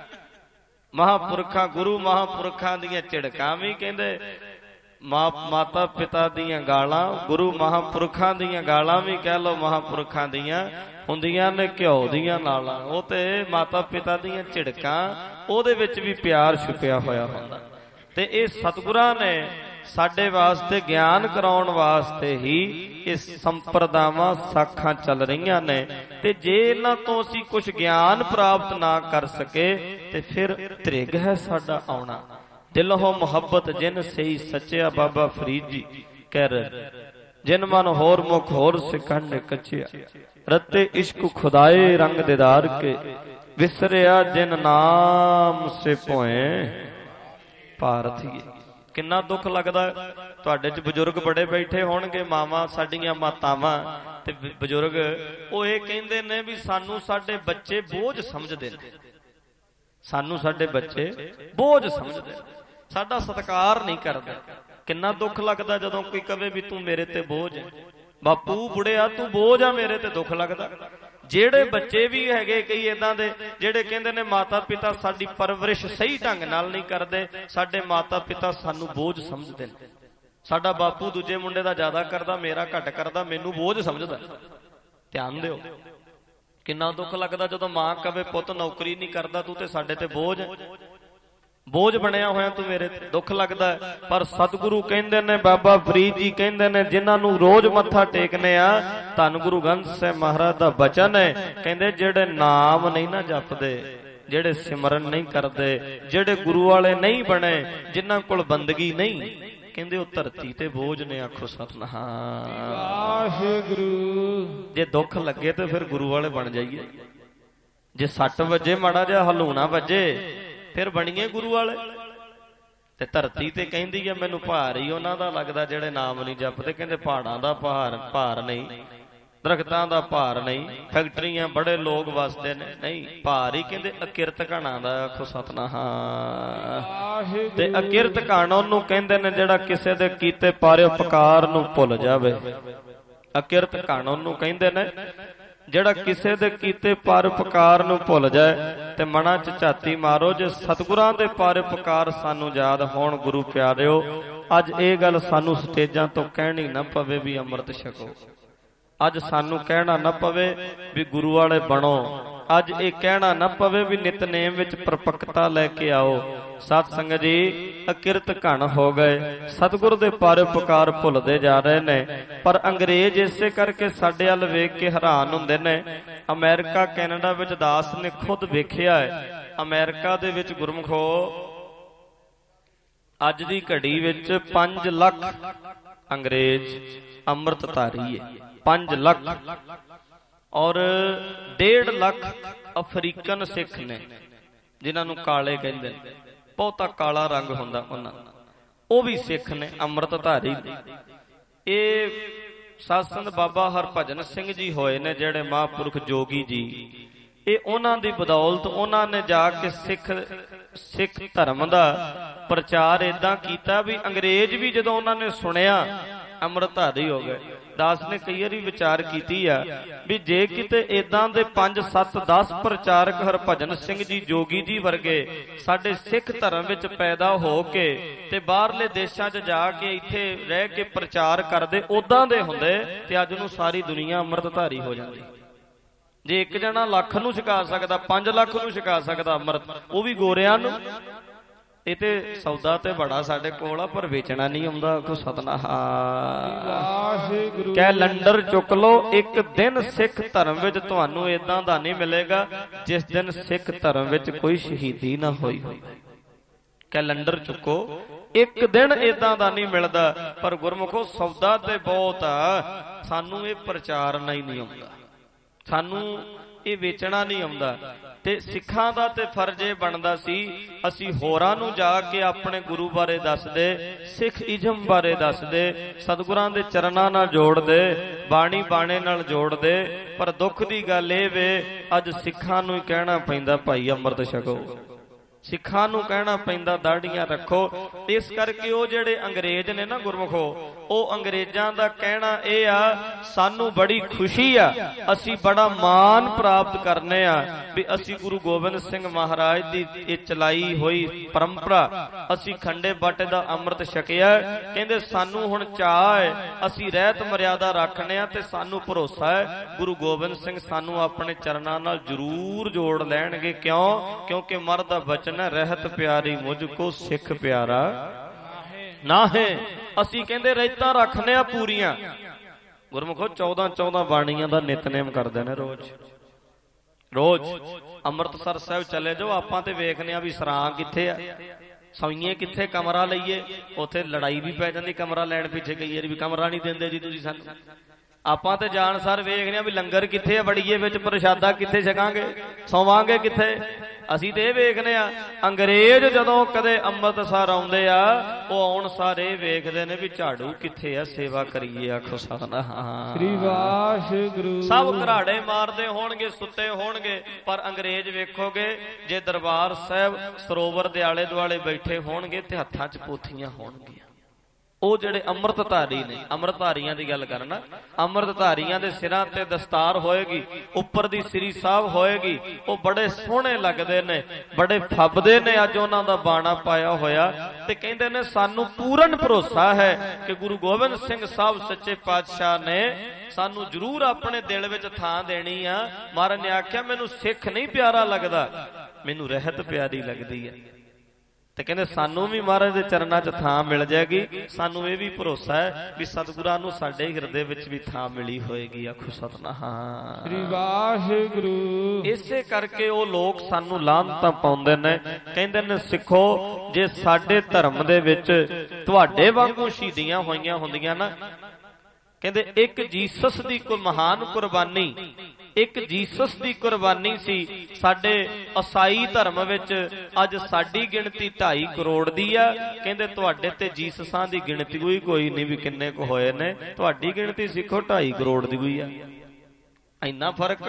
ਮਹਾਂਪੁਰਖਾਂ, ਗੁਰੂ ਮਹਾਂਪੁਰਖਾਂ ਦੀਆਂ ਝਿੜਕਾਂ ਵੀ ਕਹਿੰਦੇ, ਮਾਤਾ ਪਿਤਾ ਦੀਆਂ ਗਾਲਾਂ, ਗੁਰੂ ਮਹਾਂਪੁਰਖਾਂ ਦੀਆਂ ਗਾਲਾਂ ਵੀ ਕਹਿ ਲਓ, ਮਹਾਂਪੁਰਖਾਂ ਦੀਆਂ ਹੁੰਦੀਆਂ ਨੇ ਘਿਓ ਦੀਆਂ ਨਾਲਾਂ। ਉਹ ਤੇ ਮਾਤਾ ਪਿਤਾ ਦੀਆਂ ਝਿੜਕਾਂ, ਉਹਦੇ ਵਿੱਚ ਵੀ ਪਿਆਰ ਛੁਪਿਆ ਹੋਇਆ ਹੁੰਦਾ। ਤੇ ਇਹ ਸਤਿਗੁਰਾਂ ਨੇ ਸਾਡੇ ਵਾਸਤੇ ਗਿਆਨ ਕਰਾਉਣ ਵਾਸਤੇ ਹੀ ਇਹ ਸੰਪਰਦਾਵਾਂ ਸਾਖਾਂ ਚੱਲ ਰਹੀਆਂ ਨੇ। ਤੇ ਜੇ ਇਹਨਾਂ ਤੋਂ ਅਸੀਂ ਕੁਝ ਗਿਆਨ ਪ੍ਰਾਪਤ ਨਾ ਕਰ ਸਕੇ, ਤੇ ਫਿਰ ਧ੍ਰਿਗ ਹੈ ਸਾਡਾ ਆਉਣਾ। ਦਿਲੋਂ ਮੁਹੱਬਤ ਜਿਨ ਸਹੀ ਸੱਚਿਆ, ਬਾਬਾ ਫਰੀਦ ਜੀ ਕਹਿ ਰਹੇ, ਜਿਨ ਮਨ ਹੋਰ ਮੁਖ ਹੋਰ ਸਿਕੰਡ ਕੱਚਿਆ, ਰਤੇ ਇਸ਼ਕ ਖੁਦਾਏ ਰੰਗ ਦਿਦਾਰ ਕੇ, ਵਿਸਰਿਆ ਜਿਨ ਨਾਮ ਸੇ ਭੋਏ ਭਾਰਤੀਏ। ਕਿੰਨਾ ਦੁੱਖ ਲੱਗਦਾ। ਤੁਹਾਡੇ 'ਚ ਬਜ਼ੁਰਗ ਬੜੇ ਬੈਠੇ ਹੋਣਗੇ, ਮਾਵਾਂ ਸਾਡੀਆਂ, ਮਾਤਾਵਾਂ ਤੇ ਬਜ਼ੁਰਗ, ਉਹ ਇਹ ਕਹਿੰਦੇ ਨੇ ਵੀ ਸਾਨੂੰ ਸਾਡੇ ਬੱਚੇ ਬੋਝ ਸਮਝਦੇ ਨੇ, ਸਾਨੂੰ ਸਾਡੇ ਬੱਚੇ ਬੋਝ ਸਮਝਦੇ ਨੇ, ਸਾਡਾ ਸਤਿਕਾਰ ਨਹੀਂ ਕਰਦੇ। ਕਿੰਨਾ ਦੁੱਖ ਲੱਗਦਾ ਜਦੋਂ ਕੋਈ ਕਵੇ ਵੀ ਤੂੰ ਮੇਰੇ ਤੇ ਬੋਝ ਹੈ, ਬਾਪੂ ਬੁੜਿਆ ਤੂੰ ਬੋਝ ਆ ਮੇਰੇ ਤੇ। ਦੁੱਖ ਲੱਗਦਾ। ਜਿਹੜੇ ਬੱਚੇ ਵੀ ਹੈਗੇ ਕਈ ਏਦਾਂ ਦੇ, ਜਿਹੜੇ ਕਹਿੰਦੇ ਨੇ ਮਾਤਾ ਪਿਤਾ ਸਾਡੀ ਪਰਵਰਿਸ਼ ਸਹੀ ਢੰਗ ਨਾਲ ਨਹੀਂ ਕਰਦੇ, ਸਾਡੇ ਮਾਤਾ ਪਿਤਾ ਸਾਨੂੰ ਬੋਝ ਸਮਝਦੇ ਨੇ। ਸਾਡਾ ਬਾਪੂ ਦੂਜੇ ਮੁੰਡੇ ਦਾ ਜ਼ਿਆਦਾ ਕਰਦਾ, ਮੇਰਾ ਘੱਟ ਕਰਦਾ, ਮੈਨੂੰ ਬੋਝ ਸਮਝਦਾ। ਧਿਆਨ ਦਿਓ, ਕਿੰਨਾ ਦੁੱਖ ਲੱਗਦਾ ਜਦੋਂ ਮਾਂ ਕਵੇ ਪੁੱਤ ਨੌਕਰੀ ਨਹੀਂ ਕਰਦਾ, ਤੂੰ ਤੇ ਸਾਡੇ ਤੇ ਬੋਝ ਹੈ, ਬੋਝ ਬਣਿਆ ਹੋਇਆ ਤੂੰ ਮੇਰੇ ਤੇ। ਦੁੱਖ ਲੱਗਦਾ। ਪਰ ਸਤਿਗੁਰੂ ਕਹਿੰਦੇ ਨੇ, ਬਾਬਾ ਫਰੀਦ ਜੀ ਕਹਿੰਦੇ ਨੇ, ਜਿਨ੍ਹਾਂ ਨੂੰ ਰੋਜ਼ ਮੱਥਾ ਟੇਕਨੇ ਆ, ਧੰਨ ਗੁਰੂ ਗ੍ਰੰਥ ਸਾਹਿਬ ਮਹਾਰਾਜ ਦਾ ਬਚਨ ਹੈ, ਕਹਿੰਦੇ ਜਿਹੜੇ ਨਾਮ ਨਹੀਂ ਨਾ ਜਪਦੇ, ਜਿਹੜੇ ਸਿਮਰਨ ਨਹੀਂ ਕਰਦੇ, ਜਿਹੜੇ ਗੁਰੂ ਵਾਲੇ ਨਹੀਂ ਬਣੇ, ਜਿਨ੍ਹਾਂ ਕੋਲ ਬੰਦਗੀ ਨਹੀਂ, ਕਹਿੰਦੇ ਉਹ ਧਰਤੀ ਤੇ ਬੋਝ ਨੇ। ਆਖੋ ਸਤਿਨਾਮ ਵਾਹਿਗੁਰੂ। ਜੇ ਦੁੱਖ ਲੱਗੇ ਤੇ ਫਿਰ ਗੁਰੂ ਵਾਲੇ ਬਣ ਜਾਈਏ। ਜੇ ਸੱਟ ਵੱਜੇ, ਮਾੜਾ ਜਿਹਾ ਹਲੂਣਾ ਵੱਜੇ, ਫਿਰ ਬਣੀਏ ਗੁਰੂ ਵਾਲੇ। ਤੇ ਧਰਤੀ ਤੇ ਕਹਿੰਦੀ ਆ ਮੈਨੂੰ ਭਾਰ ਹੀ ਉਹਨਾਂ ਦਾ ਲੱਗਦਾ ਜਿਹੜੇ ਨਾਮ ਨਹੀਂ ਜਪਦੇ। ਕਹਿੰਦੇ ਪਹਾੜਾਂ ਦਾ ਭਾਰ ਨਹੀਂ, ਦਰਖਤਾਂ ਦਾ ਭਾਰ ਨਹੀਂ, ਫੈਕਟਰੀਆਂ ਬੜੇ ਲੋਕ ਵਸਦੇ ਨੇ, ਨਹੀਂ, ਭਾਰ ਹੀ ਕਹਿੰਦੇ ਅਕਿਰਤ ਘਣਾ ਦਾ। ਆਖੋ ਸਤਿਨਾਮ। ਤੇ ਅਕਿਰਤ ਘਣ ਉਹਨੂੰ ਕਹਿੰਦੇ ਨੇ ਜਿਹੜਾ ਕਿਸੇ ਦੇ ਕੀਤੇ ਪਰਉਪਕਾਰ ਨੂੰ ਭੁੱਲ ਜਾਵੇ। ਅਕਿਰਤ ਘਣ ਉਹਨੂੰ ਕਹਿੰਦੇ ਨੇ ਜਿਹੜਾ ਕਿਸੇ ਦੇ ਕੀਤੇ ਪਰਉਪਕਾਰ ਨੂੰ ਭੁੱਲ ਜਾਏ। ਤੇ ਮਨਾਂ 'ਚ ਝਾਤੀ ਮਾਰੋ, ਜੇ ਸਤਿਗੁਰਾਂ ਦੇ ਪਰਉਪਕਾਰ ਸਾਨੂੰ ਯਾਦ ਹੋਣ ਗੁਰੂ ਪਿਆਰਿਓ, ਅੱਜ ਇਹ ਗੱਲ ਸਾਨੂੰ ਸਟੇਜਾਂ ਤੋਂ ਕਹਿਣੀ ਨਾ ਪਵੇ ਵੀ ਅੰਮ੍ਰਿਤ ਛਕੋ। ਅੱਜ ਸਾਨੂੰ ਕਹਿਣਾ ਨਾ ਪਵੇ ਵੀ ਗੁਰੂ ਵਾਲੇ ਬਣੋ। ਅੱਜ ਇਹ ਕਹਿਣਾ ਨਾ ਪਵੇ ਵੀ ਨਿਤਨੇਮ ਵਿੱਚ ਪਰਪੱਕਤਾ ਲੈ ਕੇ ਆਓ। ਸਤ ਸੰਗਤ ਜੀ, ਅਕਿਰਤ ਘਣ ਹੋ ਗਏ, ਸਤਿਗੁਰ ਦੇ ਪਰਉਪਕਾਰ ਭੁੱਲਦੇ ਜਾ ਰਹੇ ਨੇ। ਪਰ ਅੰਗਰੇਜ਼ ਇਸੇ ਕਰਕੇ ਸਾਡੇ ਵੱਲ ਵੇਖ ਕੇ ਹੈਰਾਨ ਹੁੰਦੇ ਨੇ। ਅਮਰੀਕਾ ਕੈਨੇਡਾ ਵਿੱਚ ਦਾਸ ਨੇ ਖੁਦ ਵੇਖਿਆ ਹੈ। ਅਮਰੀਕਾ ਦੇ ਵਿੱਚ ਗੁਰਮੁਖੋ ਅੱਜ ਦੀ ਘੜੀ ਵਿੱਚ 5 ਲੱਖ ਅੰਗਰੇਜ਼ ਅੰਮ੍ਰਿਤਧਾਰੀ ਹੈ। 5 ਲੱਖ ਔਰ 1.5 ਲੱਖ ਅਫਰੀਕਨ ਸਿੱਖ ਨੇ, ਜਿਨ੍ਹਾਂ ਨੂੰ ਕਾਲੇ ਕਹਿੰਦੇ ਨੇ। ਬਹੁਤਾ ਕਾਲਾ ਰੰਗ ਹੁੰਦਾ ਉਹਨਾਂ ਦਾ, ਉਹ ਵੀ ਸਿੱਖ ਨੇ, ਅੰਮ੍ਰਿਤਧਾਰੀ ਨੇ। ਇਹ ਸਤਿਸੰਤ ਬਾਬਾ ਹਰਭਜਨ ਸਿੰਘ ਜੀ ਹੋਏ ਨੇ, ਜਿਹੜੇ ਮਹਾਂਪੁਰਖ ਜੋਗੀ ਜੀ। ਇਹ ਉਹਨਾਂ ਦੀ ਬਦੌਲਤ ਉਹਨਾਂ ਨੇ ਜਾ ਕੇ ਸਿੱਖ ਧਰਮ ਦਾ ਪ੍ਰਚਾਰ ਏਦਾਂ ਕੀਤਾ ਵੀ ਅੰਗਰੇਜ਼ ਵੀ ਜਦੋਂ ਉਹਨਾਂ ਨੇ ਸੁਣਿਆ ਅੰਮ੍ਰਿਤਧਾਰੀ ਹੋ ਗਏ। ਦਾਸ ਨੇ ਕਈ ਵਾਰੀ ਵਿਚਾਰ ਕੀਤੀ ਆ ਵੀ ਜੇ ਕਿਤੇ ਏਦਾਂ ਦੇ 5 7 10 ਪ੍ਰਚਾਰਕ ਹਰਭਜਨ ਸਿੰਘ ਜੀ ਜੋਗੀ ਜੀ ਵਰਗੇ ਸਾਡੇ ਸਿੱਖ ਧਰਮ ਵਿੱਚ ਪੈਦਾ ਹੋ ਕੇ ਤੇ ਬਾਹਰਲੇ ਦੇਸ਼ਾਂ 'ਚ ਜਾ ਕੇ ਇੱਥੇ ਰਹਿ ਕੇ ਪ੍ਰਚਾਰ ਕਰਦੇ ਉਦਾਂ ਦੇ ਹੁੰਦੇ ਤੇ ਅੱਜ ਨੂੰ ਸਾਰੀ ਦੁਨੀਆ ਅੰਮ੍ਰਿਤਧਾਰੀ ਹੋ ਜਾਂਦੀ। ਜੇ ਇੱਕ ਜਣਾ ਲੱਖ ਨੂੰ ਛਕਾ ਸਕਦਾ, 5 ਲੱਖ ਨੂੰ ਛਕਾ ਸਕਦਾ ਅੰਮ੍ਰਿਤ, ਉਹ ਵੀ ਗੋਰਿਆਂ ਨੂੰ। ਇਹ ਤੇ ਸੌਦਾ ਤੇ ਬੜਾ ਸਾਡੇ ਕੋਲ ਆ, ਪਰ ਵੇਚਣਾ ਨਹੀਂ ਆਉਂਦਾ। ਆਖੋ ਸਤਨਾਮ ਵਾਹਿਗੁਰੂ। ਕੈਲੰਡਰ ਚੁੱਕ ਲਓ, ਇੱਕ ਦਿਨ ਸਿੱਖ ਧਰਮ ਵਿੱਚ ਤੁਹਾਨੂੰ ਏਦਾਂ ਦਾ ਨਹੀਂ ਮਿਲੇਗਾ ਜਿਸ ਦਿਨ ਸਿੱਖ ਧਰਮ ਵਿੱਚ ਕੋਈ ਸ਼ਹੀਦੀ ਨਾ ਹੋਈ ਹੋਵੇ। ਕੈਲੰਡਰ ਚੁੱਕੋ, ਇੱਕ ਦਿਨ ਏਦਾਂ ਦਾ ਨਹੀਂ ਮਿਲਦਾ। ਪਰ ਗੁਰਮੁਖੋ ਸੌਦਾ ਤੇ ਬਹੁਤ ਆ, ਸਾਨੂੰ ਇਹ ਪ੍ਰਚਾਰਨਾ ਹੀ ਨਹੀਂ ਆਉਂਦਾ, ਸਾਨੂੰ ਇਹ ਵੇਚਣਾ ਨਹੀਂ ਆਉਂਦਾ। ਤੇ ਸਿੱਖਾਂ ਦਾ ਤੇ ਫਰਜ਼ ਇਹ ਬਣਦਾ ਸੀ ਅਸੀਂ ਹੋਰਾਂ ਨੂੰ ਜਾ ਕੇ ਆਪਣੇ ਗੁਰੂ ਬਾਰੇ ਦੱਸਦੇ, ਸਿੱਖ ਇਜ਼ਮ ਬਾਰੇ ਦੱਸਦੇ, ਸਤਿਗੁਰਾਂ ਦੇ ਚਰਨਾਂ ਨਾਲ ਜੋੜਦੇ, ਬਾਣੀ ਬਾਣੇ ਨਾਲ ਜੋੜਦੇ। ਪਰ ਦੁੱਖ ਦੀ ਗੱਲ ਇਹ ਵੇ ਅੱਜ ਸਿੱਖਾਂ ਨੂੰ ਹੀ ਕਹਿਣਾ ਪੈਂਦਾ ਭਾਈ ਅੰਮ੍ਰਿਤ ਛਕੋ, ਸਿੱਖਾਂ ਨੂੰ ਕਹਿਣਾ ਪੈਂਦਾ ਦਾੜੀਆਂ ਰੱਖੋ। ਇਸ ਕਰਕੇ ਉਹ ਜਿਹੜੇ ਅੰਗਰੇਜ਼ ਨੇ ਨਾ ਗੁਰਮੁਖੋ, ਉਹ ਅੰਗਰੇਜ਼ਾਂ ਦਾ ਕਹਿਣਾ ਇਹ ਆ ਸਾਨੂੰ ਬੜੀ ਖੁਸ਼ੀ ਆ, ਅਸੀਂ ਬੜਾ ਮਾਣ ਪ੍ਰਾਪਤ ਕਰਨੇ ਆ ਵੀ ਅਸੀਂ ਗੁਰੂ ਗੋਬਿੰਦ ਸਿੰਘ ਮਹਾਰਾਜ ਦੀ ਇਹ ਚਲਾਈ ਹੋਈ ਪਰੰਪਰਾ, ਅਸੀਂ ਖੰਡੇ ਬਾਟੇ ਦਾ ਅੰਮ੍ਰਿਤ ਛਕਿਆ। ਕਹਿੰਦੇ ਸਾਨੂੰ ਹੁਣ ਚਾਅ ਹੈ, ਅਸੀਂ ਰਹਿਤ ਮਰਿਆਦਾ ਰੱਖਣੇ ਆ ਤੇ ਸਾਨੂੰ ਭਰੋਸਾ ਹੈ ਗੁਰੂ ਗੋਬਿੰਦ ਸਿੰਘ ਸਾਨੂੰ ਆਪਣੇ ਚਰਨਾਂ ਨਾਲ ਜ਼ਰੂਰ ਜੋੜ ਲੈਣਗੇ। ਕਿਉਂਕਿ ਮਰਦ ਦਾ ਬਚਨ ਰਹਿਤ ਪਿਆਰੀ ਮੁਝ ਕੋ ਸਿੱਖ ਪਿਆਰਾ ਨਾ ਹੈ। ਅਸੀਂ ਕਹਿੰਦੇ ਰਹਿਤਾਂ ਰੱਖਨੇ ਆ ਪੂਰੀਆਂ। ਗੁਰਮੁਖੋ 14 ਬਾਣੀਆਂ ਦਾ ਨਿਤਨੇਮ ਕਰਦੇ ਨੇ ਰੋਜ਼। ਅੰਮ੍ਰਿਤਸਰ ਸਾਹਿਬ ਚਲੇ ਜਾਓ, ਆਪਾਂ ਤੇ ਵੇਖਨੇ ਆ ਵੀ ਸਰਾਂ ਕਿੱਥੇ ਆ, ਸੌਈਏ ਕਿੱਥੇ, ਕਮਰਾ ਲਈਏ, ਉੱਥੇ ਲੜਾਈ ਵੀ ਪੈ ਜਾਂਦੀ ਕਮਰਾ ਲੈਣ ਪਿੱਛੇ। ਕਈ ਵਾਰੀ ਵੀ ਕਮਰਾ ਨਹੀਂ ਦਿੰਦੇ ਜੀ ਤੁਸੀਂ ਸਾਨੂੰ। ਆਪਾਂ ਤੇ ਜਾਣ ਸਾਰ ਵੇਖਨੇ ਆ ਵੀ ਲੰਗਰ ਕਿੱਥੇ ਆ, ਬੜੀਏ ਵਿੱਚ ਪ੍ਰਸ਼ਾਦਾ ਕਿੱਥੇ ਛਕਾਂਗੇ, ਸੌਵਾਂਗੇ ਕਿੱਥੇ। ਅਸੀਂ ਤੇ ਇਹ ਵੇਖਨੇ ਆ ਅੰਗਰੇਜ਼ ਜਦੋਂ ਕਦੇ ਅੰਮ੍ਰਿਤਸਰ ਆਉਂਦੇ ਆ, ਉਹ ਆਉਣ ਸਾਰੇ ਵੇਖਦੇ ਨੇ ਵੀ ਝਾੜੂ ਕਿੱਥੇ ਆ, ਸੇਵਾ ਕਰੀਏ। ਆਖੋ ਸਤਿਨਾਮ ਸ੍ਰੀ ਵਾਹਿਗੁਰੂ। ਸਭ ਘਰਾੜੇ ਮਾਰਦੇ ਹੋਣਗੇ, ਸੁੱਤੇ ਹੋਣਗੇ, ਪਰ ਅੰਗਰੇਜ਼ ਵੇਖੋਗੇ ਜੇ ਦਰਬਾਰ ਸਾਹਿਬ ਸਰੋਵਰ ਦੇ ਆਲੇ ਦੁਆਲੇ ਬੈਠੇ ਹੋਣਗੇ ਤੇ ਹੱਥਾਂ 'ਚ ਪੋਥੀਆਂ ਹੋਣਗੀਆਂ। ਉਹ ਜਿਹੜੇ ਅੰਮ੍ਰਿਤਧਾਰੀ ਨੇ, ਅੰਮ੍ਰਿਤਧਾਰੀਆਂ ਦੀ ਗੱਲ ਕਰਨਾ, ਅੰਮ੍ਰਿਤਧਾਰੀਆਂ ਦੇ ਸਿਰਾਂ ਤੇ ਦਸਤਾਰ ਹੋਏਗੀ, ਉੱਪਰ ਦੀ ਸ੍ਰੀ ਸਾਹਿਬ ਹੋਏਗੀ, ਉਹ ਬੜੇ ਸੋਹਣੇ ਲੱਗਦੇ ਨੇ, ਬੜੇ ਫੱਬਦੇ ਨੇ। ਅੱਜ ਉਹਨਾਂ ਦਾ ਬਾਣਾ ਪਾਇਆ ਹੋਇਆ ਤੇ ਕਹਿੰਦੇ ਨੇ ਸਾਨੂੰ ਪੂਰਨ ਭਰੋਸਾ ਹੈ ਕਿ ਗੁਰੂ ਗੋਬਿੰਦ ਸਿੰਘ ਸਾਹਿਬ ਸੱਚੇ ਪਾਤਸ਼ਾਹ ਨੇ ਸਾਨੂੰ ਜ਼ਰੂਰ ਆਪਣੇ ਦਿਲ ਵਿੱਚ ਥਾਂ ਦੇਣੀ ਆ। ਮਹਾਰਾਜ ਨੇ ਆਖਿਆ ਮੈਨੂੰ ਸਿੱਖ ਨਹੀਂ ਪਿਆਰਾ ਲੱਗਦਾ, ਮੈਨੂੰ ਰਹਿਤ ਪਿਆਰੀ ਲੱਗਦੀ ਹੈ। ਤੇ ਕਹਿੰਦੇ ਸਾਨੂੰ ਵੀ ਮਹਾਰਾਜ ਦੇ ਚਰਨਾਂ 'ਚ ਥਾਂ ਮਿਲ ਜਾਏਗੀ। ਸਾਨੂੰ ਇਹ ਵੀ ਭਰੋਸਾ ਹੈ ਵੀ ਸਤਿਗੁਰਾਂ ਨੂੰ ਸਾਡੇ ਹਿਰਦੇ ਵਿੱਚ ਵੀ ਥਾਂ ਮਿਲੀ ਹੋਏਗੀ। ਆਖੋ ਸਤਿਨਾਮ ਸ੍ਰੀ ਵਾਹਿਗੁਰੂ। ਇਸੇ ਕਰਕੇ ਉਹ ਲੋਕ ਸਾਨੂੰ ਲਾਹਨਤਾਂ ਪਾਉਂਦੇ ਨੇ, ਕਹਿੰਦੇ ਨੇ ਸਿੱਖੋ ਜੇ ਸਾਡੇ ਧਰਮ ਦੇ ਵਿੱਚ ਤੁਹਾਡੇ ਵਾਂਗੂ ਸ਼ਹੀਦੀਆਂ ਹੋਈਆਂ ਹੁੰਦੀਆਂ ਨਾ, ਕਹਿੰਦੇ ਇੱਕ ਜੀਸਸ ਦੀ ਕੋਈ ਮਹਾਨ ਕੁਰਬਾਨੀ, ਇੱਕ ਜੀਸਸ ਦੀ ਕੁਰਬਾਨੀ ਸੀ। ਸਾਡੇ ਈਸਾਈ ਧਰਮ ਵਿੱਚ ਅੱਜ ਸਾਡੀ ਗਿਣਤੀ 2.5 ਕਰੋੜ ਦੀ ਆ। ਕਹਿੰਦੇ ਤੁਹਾਡੇ ਤੇ ਜੀਸਸਾਂ ਦੀ ਗਿਣਤੀ ਕੋਈ ਨਹੀਂ ਵੀ ਕਿੰਨੇ ਕੁ ਹੋਏ ਨੇ, ਤੁਹਾਡੀ ਗਿਣਤੀ ਸਿੱਖੋ 2.5 ਕਰੋੜ ਦੀ ਹੋਈ ਆ। ਇੰਨਾ ਫਰਕ,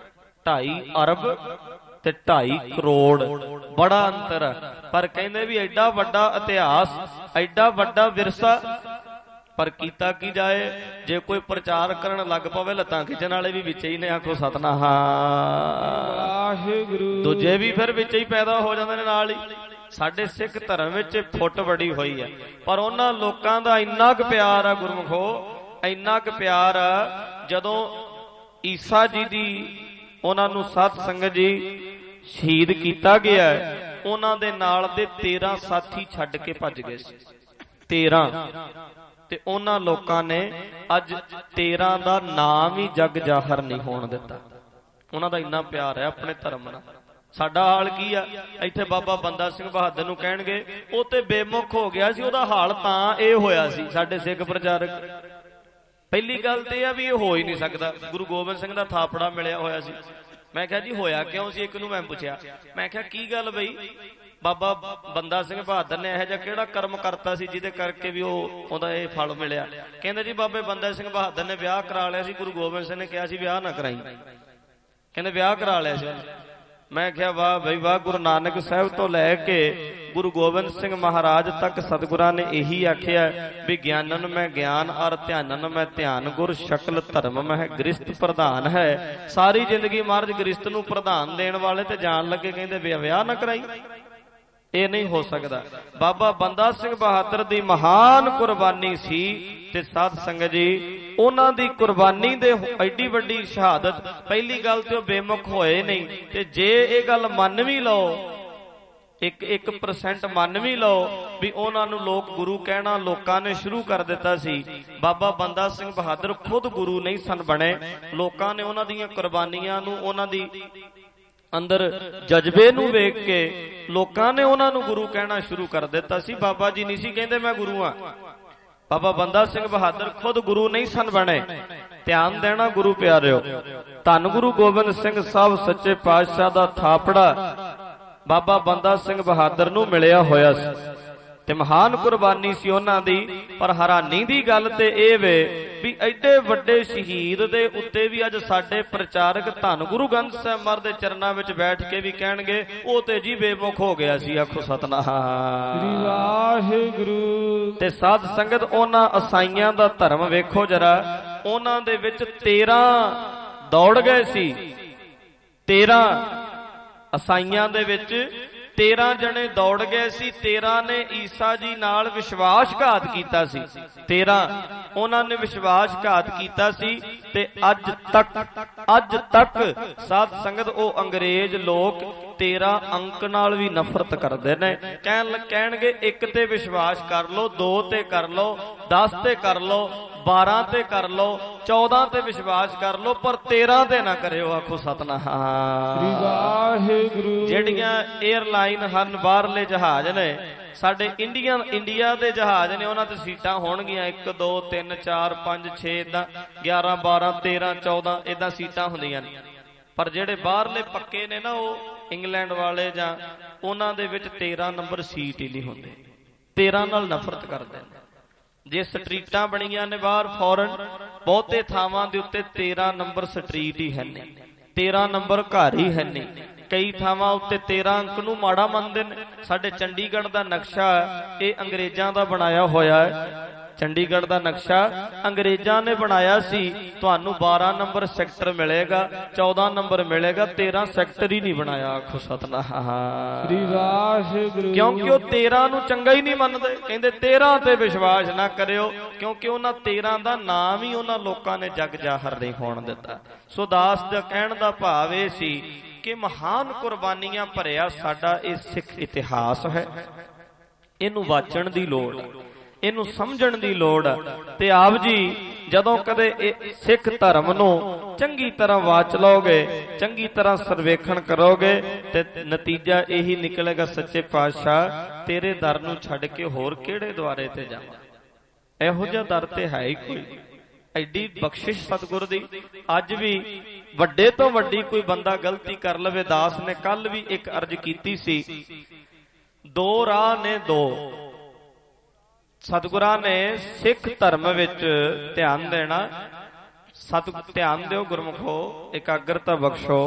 2.5 ਅਰਬ ਤੇ 2.5 ਕਰੋੜ, ਬੜਾ ਅੰਤਰ ਆ। ਪਰ ਕਹਿੰਦੇ ਵੀ ਐਡਾ ਵੱਡਾ ਇਤਿਹਾਸ, ਐਡਾ ਵੱਡਾ ਵਿਰਸਾ, ਪਰ ਕੀਤਾ ਕੀ ਜਾਏ ਜੇ ਕੋਈ ਪ੍ਰਚਾਰ ਕਰਨ ਲੱਗ ਪਵੇ ਲੱਤਾਂ ਖਿੱਚਣ ਵਾਲੇ ਵੀ ਵਿੱਚ ਹੀ ਨੇ। ਆਖੋ ਸਤਿਨਾਮ ਵਾਹਿਗੁਰੂ। ਦੂਜੇ ਵੀ ਫਿਰ ਵਿੱਚ ਹੀ ਪੈਦਾ ਹੋ ਜਾਂਦੇ ਨੇ ਨਾਲ ਹੀ। साडे सिख धर्म विच फुट बड़ी हुई है, पर उन्हां लोकां दा इन्ना क प्यार आ गुरमुखो, इन्ना क प्यार आ, जदों ईसा जी दी उन्हां नूं साध संगत जी शहीद कीता गया, उन्हां दे नाल दे 13 साथी छड्ड के भज गए सी। 13 ते उन्हां लोकां ने अज 13 दा नाम ही जग जाहर नहीं होण दिता। उन्हां दा इन्ना प्यार है अपने धर्म नाल। साडा हाल की आ, इत्थे बाबा बंदा सिंह बहादुर नूं कहणगे ਉਹ ਤੇ ਬੇमुख हो गया सी, ਉਹਦਾ हाल तां ਇਹ होया सी। साडे सिख प्रचारक पहली गल तो यह भी ये हो ही नहीं सकता, गुरु गोबिंद सिंह दा थापड़ा मिलिया होया सी। मैं कहा जी होया क्यों सी? एक नूं मैं पुछया, मैं कहा की गल बई बाबा बंदा सिंह बहादुर ने यह जिहा किहड़ा कर्म करता सी जिहदे करके भी ਉਹਦਾ ਇਹ फल मिलिया? कहंदे जी बाबे बंदा सिंह बहादुर ने विआह करा लिया सी, गुरु गोबिंद सिंह ने कहा सी विआह ना कराई, कहंदे विआह करा लिया सी। मैं क्या वाह बई वाह, गुरु नानक साहब तो लैके गुरु गोबिंद सिंह महाराज तक सतगुरां ने यही आख्या भी ज्ञानन में ज्ञान और ध्यानन में ध्यान, गुर शकल धर्म में गृहस्थ प्रधान है। सारी जिंदगी महाराज गृहस्थ नूं प्रधान देण वाले ते जान लगे कहंदे विआह ना कराई, ये नहीं हो सकता। बाबा बंदा सिंह बहादुर दी महान कुर्बानी सी ते साध संगत जी उन्हां दी कुर्बानी दे एडी वड्डी शहादत। पहली गल ते बेमुख होए नहीं, ते जे ये गल मन भी लो 1% मन भी लो भी उन्हां नूं लोग गुरु कहना लोकां ने शुरू कर दिता सी। बाबा बंदा सिंह बहादुर खुद गुरु नहीं सन बने, लोकां ने उन्हां दीयां कुर्बानियां नूं उन्हां दी अंदर जज्बे नूं वेख के लोकां ने उन्हां नूं गुरु कहना शुरू कर दिता सी। बाबा जी नहीं सी कहंदे मैं गुरु हां, बाबा बंदा सिंह बहादुर खुद गुरु नहीं सन बने। ध्यान देना गुरु प्यारिओ, धन गुरु गोबिंद सिंह साहब सच्चे पातशाह दा थापड़ा बाबा बंदा सिंह बहादुर नूं मिलिया होया सी ते महान कुर्बानी सी उन्हां दी। पर हैरानी दी गल ते इह वे भी एडे वड्डे शहीद दे उत्ते भी अज साडे प्रचारक धन गुरु ग्रंथ साहिब महाराज दे चरनां विच बैठ के भी कहणगे ओ ते जी बेमुख हो गया सी। आखो सतनाम श्री वाहिगुरू। ते साध संगत उन्हां असाईयां दा धर्म वेखो जरा, उन्हां दे विच 13 दौड़ गए सी। 13 असाईयां दे विच 13 जने दौड़ गए सी। 13 ने ईसा जी नाल विश्वासघात कीता सी। 13 उन्हां ने विश्वासघात कीता सी ते अज तक साध संगत ओ अंग्रेज लोग 13 अंक नाल भी नफरत करदे ने। कहणगे एक ते विश्वास कर लो, 2 ते कर लो, 10 ते कर लो, 12 ते कर लो, 14 ते विश्वास कर लो, पर 13 ते ना करियो। आखो सतनाम श्री वाहिगुरू। ਜਿਹੜੀਆਂ एयरलाइन हन बाहरले जहाज ने साडे इंडिया दे जहाज ने, उन्हां ते सीटां होणगीਆਂ 1 2 3 4 5 6 इदां 11 12 13 14 इदां सीटां हुंदियां ने। पर ਜਿਹੜੇ बाहरले पक्के ने ना ਉਹ इंग्लैंड वाले जां उन्हां दे विच 13 नंबर सीट ही नहीं हुंदे। 13 नाल नफरत करदे ने। जे स्ट्रीटां बणीਆਂ ने बाहर फॉरन बहुते थावां दे उत्ते 13 नंबर स्ट्रीट ही है नहीं, 13 नंबर घर ही है नहीं। कई थावां उत्ते 13 अंक नूं माड़ा मनदे ने। साडे चंडीगढ़ दा नक्शा ये अंग्रेजां दा बनाया होया है। चंडीगढ़ दा नक्शा अंग्रेजां ने बनाया सी। तुहानूं 12 नंबर सैक्टर मिलेगा, 14 नंबर मिलेगा, 13 सैक्टर ही नहीं बनाया। आखो सतनाम श्री वाहिगुरू। क्योंकि वो 13 नूं चंगा ही नहीं मनदे, कहंदे 13 ते विश्वास ना करियो, क्योंकि उन्हां 13 दा नाम ही उन्हां लोकां ने जग जाहर नहीं होण दिता। सो दास दा कहण दा भाव इह सी कि महान कुर्बानियां भरिया साडा इह सिख इतिहास है। इहनूं वाचण दी लोड़, इहनूं समझण दी लोड़। ते आप जी जदों कदे सिख धर्म नूं चंगी तरह वाच लोगे, चंगी तरह सर्वेखण करोगे, ते नतीजा यही निकलेगा सच्चे पातशाह तेरे दर नूं छड्ड के होर किहड़े द्वारे ते जावां। इहो जिहा दर ते है ही कोई। एडी बख्शिश सतगुर दी। अज भी वड्डे तो वड्डी कोई बंदा गलती कर लवे। दास ने कल भी एक अर्ज कीती सी, 2 राह ने 2। सतगुरां ने सिख धर्म विच ध्यान देना। ध्यान दिओ गुरमुखो, एकाग्रता बख्शो।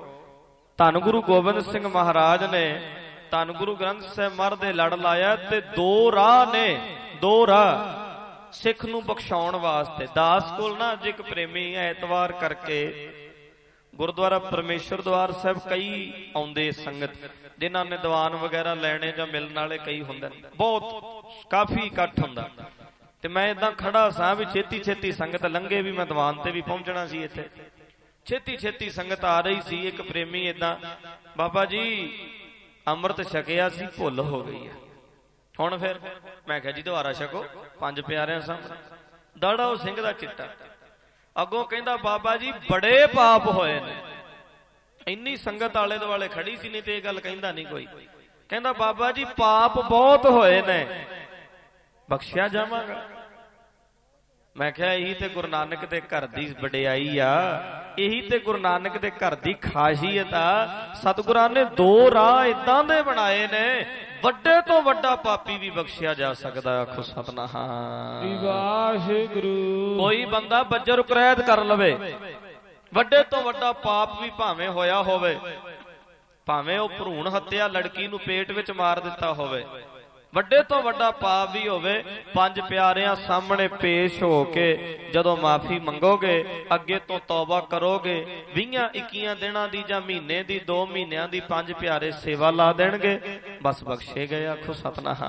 धन गुरु गोबिंद सिंह महाराज ने धन गुरु ग्रंथ साहिब महाराज दे लड़ लाया ते 2 राह ने, 2 राह सिख नूं बख्शाउण वास्ते। दास कोल ना अज एक प्रेमी ऐतवार करके गुरुद्वारा परमेश्वर द्वार साहिब कई आउंदे संगत, जिन्हां ने दीवान वगैरह लैने जां मिलण वाले कई हुंदे ने, बहुत काफ़ी इकट्ठ हुंदा। ते मैं इदां खड़ा सां भी छेती छेती संगत लंघे भी मैं दीवान ते भी पहुंचना सी। इत्थे छेती छेती संगत आ रही सी। एक प्रेमी इदां, बाबा जी अमृत छकिया सी, भुल हो गई है, हुण फिर मैं कहा जी दोबारा छको, 5 प्यारिਆਂ सामने दाड़ा वो सिंह दा चिट्टा। अगों कहंदा बाबा जी बड़े पाप होए ने। इन्नी संगत आले दुआले खड़ी सी, नहीं ते ये गल कहंदा नहीं कोई। कहंदा बाबा जी पाप बहुत होए ने, बख्शिया जावांगा। मैं कहा यही ते गुरु नानक दे घर दी वडियाई आ, यही ते गुरु नानक दे घर दी खासियत आ। सतगुरां ने 2 राह इदां दे बनाए ने, वड्डे तो वड्डा पापी भी बख्शिया जा सकदा। आखो सतनाम वाहिगुरू। कोई बंदा बज्जर कुरैत कर लवे, वड्डे तो वड्डा पाप भी भावें होया होवे, भावें वो भरूण हत्या लड़की नूं पेट विच मार दिता होवे, वड्डे तो वड्डा पाप भी होवे, 5 प्यारिਆਂ सामने पेश हो के जदों माफी मंगोगे, अगे तो तौबा करोगे, 20-21 दिनां दी जां महीने दी 2 महीनਿਆਂ ਦੀ 5 प्यारे सेवा ला देणगे, बस बख्शे गए। आखो सतनाम।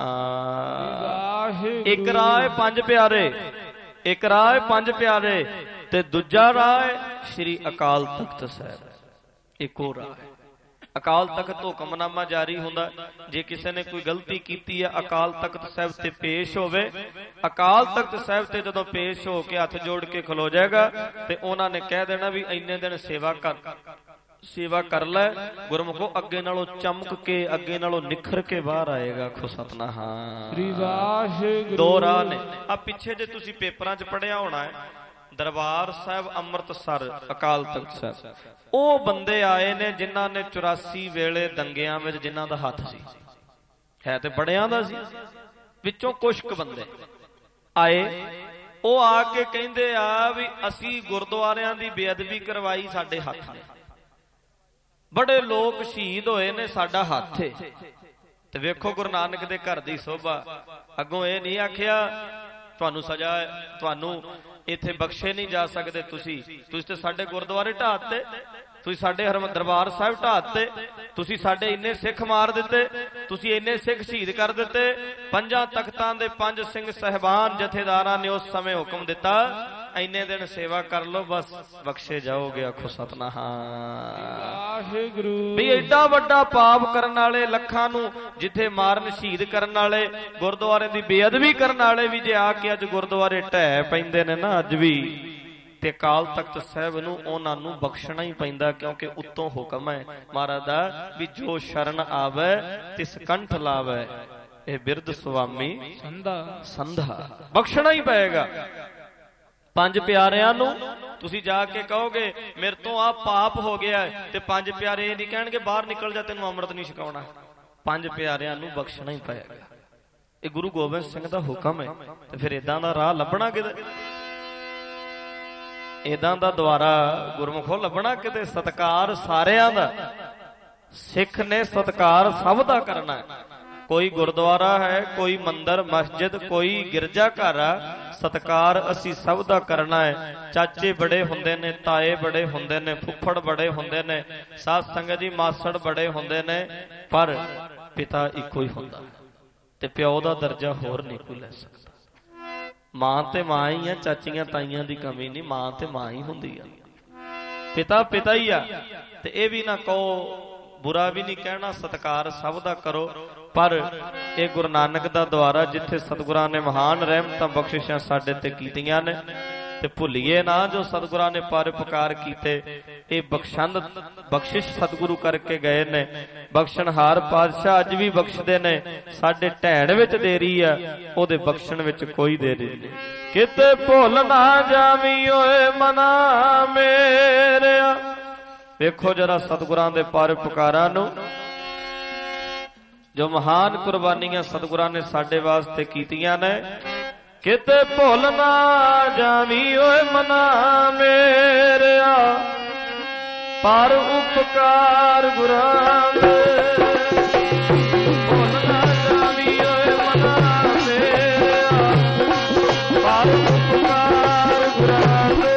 एक राह 5 प्यारे, एक राह 5 प्यारे ते दूजा राह श्री अकाल तख्त साहिब। एक और राह अकाल तख्त हुक्मनामा जारी हुंदा, जे किसी ने कोई गलती की है अकाल तख्त साहिब ते पेश होवे, अकाल तख्त साहिब ते जदों पेश हो के हथ जोड़ के खलो जाएगा ते उन्हां ने कह देना भी इन्ने दिन सेवा कर लै, गुरमुखो अगे नालों चमक के अगे नालों निखर के बाहर आएगा। खो सतनाम। 2 राह ने। आ पिछे जे तुसी पेपरां च पढ़िया होना है, दरबार साहब अमृतसर अकाल तख्त साहब, ਉਹ ਬੰਦੇ ਆਏ ਨੇ ਜਿਨ੍ਹਾਂ ਨੇ 84 ਵੇਲੇ ਦੰਗਿਆਂ ਵਿੱਚ ਜਿਨ੍ਹਾਂ ਦਾ ਹੱਥ ਸੀ, ਹੈ ਤੇ ਬੜਿਆਂ ਦਾ ਸੀ, ਵਿੱਚੋਂ ਕੁਝ ਕੁ ਬੰਦੇ ਆਏ। ਉਹ ਆ ਕੇ ਕਹਿੰਦੇ ਆ ਵੀ ਅਸੀਂ ਗੁਰਦੁਆਰਿਆਂ ਦੀ ਬੇਅਦਬੀ ਕਰਵਾਈ, ਸਾਡੇ ਹੱਥ ਨੇ, ਬੜੇ ਲੋਕ ਸ਼ਹੀਦ ਹੋਏ ਨੇ, ਸਾਡਾ ਹੱਥ ਹੈ। ਤੇ ਵੇਖੋ ਗੁਰੂ ਨਾਨਕ ਦੇ ਘਰ ਦੀ ਸੋਭਾ। ਅੱਗੋਂ ਇਹ ਨਹੀਂ ਆਖਿਆ ਤੁਹਾਨੂੰ ਸਜ਼ਾ, ਤੁਹਾਨੂੰ इत्थे बख्शे नहीं जा सकते, तुसी ते साडे गुरुद्वारे ढाते, तुसी साडे दरबार साहिब ढाते, तुसी साडे इन्ने सिख मार दिते, तुसी इन्ने सिख शहीद कर दिते। 5 तख्तां दे 5 सिंह साहिबान जथेदारां ने उस समय हुक्म दिता, इन्ने दिन सेवा कर लो, बस बख्शे जाओगे। आखो सतनाम। भी एडा वड्डा पाप करने वाले लखां नूं जिथे मारन शहीद करने वाले, गुरुद्वारे दी बेअदबी करने वाले भी जे आके अज गुरुद्वारे ढह पैंदे ने ना अज भी, ते अकाल तख्त साहिब नूं उन्हां नूं बख्शना ही पैंदा, क्योंकि उत्तों हुक्म है महाराज दा भी जो शरण आवे तिस कंठ लावे, ए बिरद सुवामी संधा। बख्शना ही पएगा। 5 प्यारिਆਂ ਨੂੰ ਤੁਸੀਂ ਜਾ ਕੇ ਕਹੋਗੇ ਮੇਰੇ ਤੋਂ ਆ ਪਾਪ ਹੋ ਗਿਆ ਤੇ 5 ਪਿਆਰੇ ਇਹ ਨਹੀਂ ਕਹਿਣਗੇ ਬਾਹਰ ਨਿਕਲ ਜਾ, ਤੈਨੂੰ ਅੰਮ੍ਰਿਤ ਨਹੀਂ ਛਕਾਉਣਾ। 5 ਪਿਆਰਿਆਂ ਨੂੰ ਬਖਸ਼ਣਾ ਹੀ ਪਏਗਾ। ਇਹ ਗੁਰੂ ਗੋਬਿੰਦ ਸਿੰਘ ਦਾ ਹੁਕਮ ਹੈ। ਤੇ ਫਿਰ ਇਦਾਂ ਦਾ ਰਾਹ ਲੱਭਣਾ ਕਿਤੇ, ਇਦਾਂ ਦਾ ਦੁਆਰਾ ਗੁਰਮੁਖੋਂ ਲੱਭਣਾ ਕਿਤੇ। ਸਤਿਕਾਰ ਸਾਰਿਆਂ ਦਾ, ਸਿੱਖ ਨੇ ਸਤਿਕਾਰ ਸਭ ਦਾ ਕਰਨਾ ਹੈ। कोई गुरुद्वारा है, कोई मंदिर मस्जिद, कोई गिरजा घर आ, सत्कार असी सब दा करना है। चाचे बड़े हुंदे ने, ताए बड़े हुंदे ने, फुफड़ बड़े हुंदे ने, साथ संगत जी मासड़ बड़े हुंदे ने, पर पिता इको ही हुंदा ते प्यो दा दर्जा होर नहीं कोई लै सकदा। मां ते मां ही आ, चाचियां ताईयां दी कमी नहीं, मां ते मां ही हुंदी आ, पिता पिता ही आ। ते इह भी ना कहो, बुरा भी नहीं कहना, सत्कार सब दा करो। पर ये गुरु नानक दा द्वारा जिथे सतगुरां ने महान रहमतां बख्शिशां साडे ते कीतियां ने, ते भुल्लीए ना जो सतगुरां ने परोपकार कीते। ये बख्शिश सतगुरु करके गए ने। बख्शणहार पातशाह अज भी बख्शदे ने, साडे ढैण विच देरी आ, ओदे बख्शण विच कोई देरी नहीं। किते भुल ना जावी ओए मना मेरेया। वेखो जरा सतगुरां दे परोपकारां नूं, जो महान कुर्बानियां सतगुरां ने साडे वास्ते कीतियां ने। किते भुल ना जावी ओए मना मेरेया, पर उपकार गुरां दे। भुल ना जावी ओए मना मेरेया, पर उपकार गुरां दे।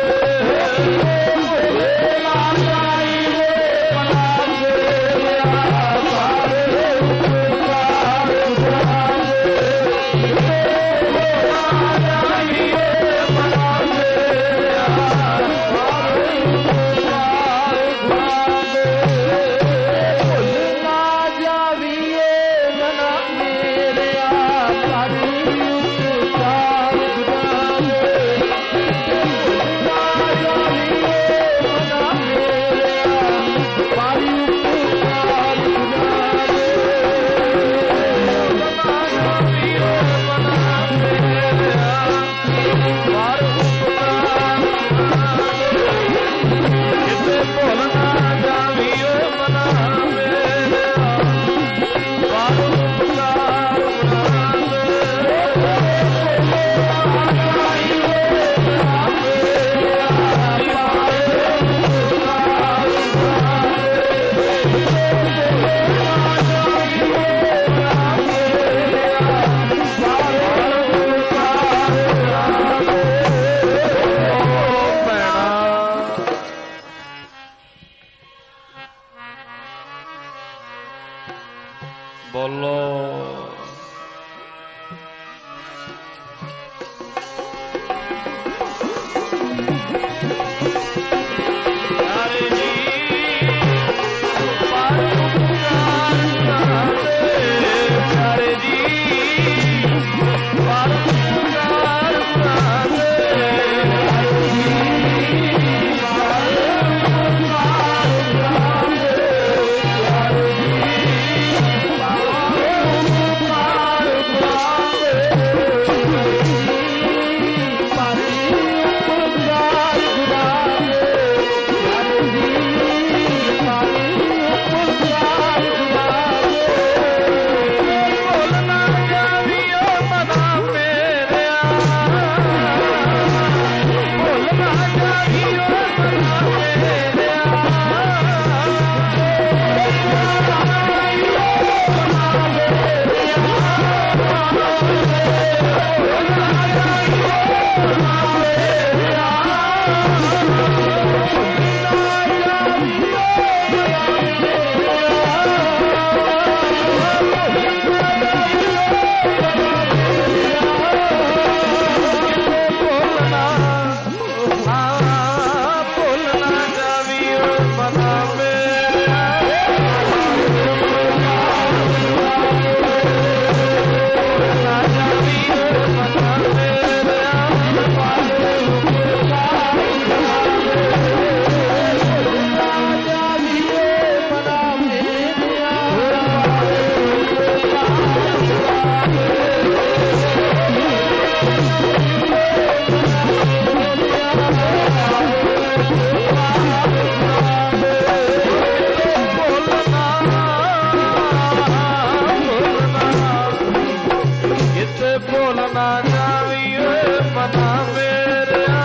ਮਨਾ ਮੇਰਿਆ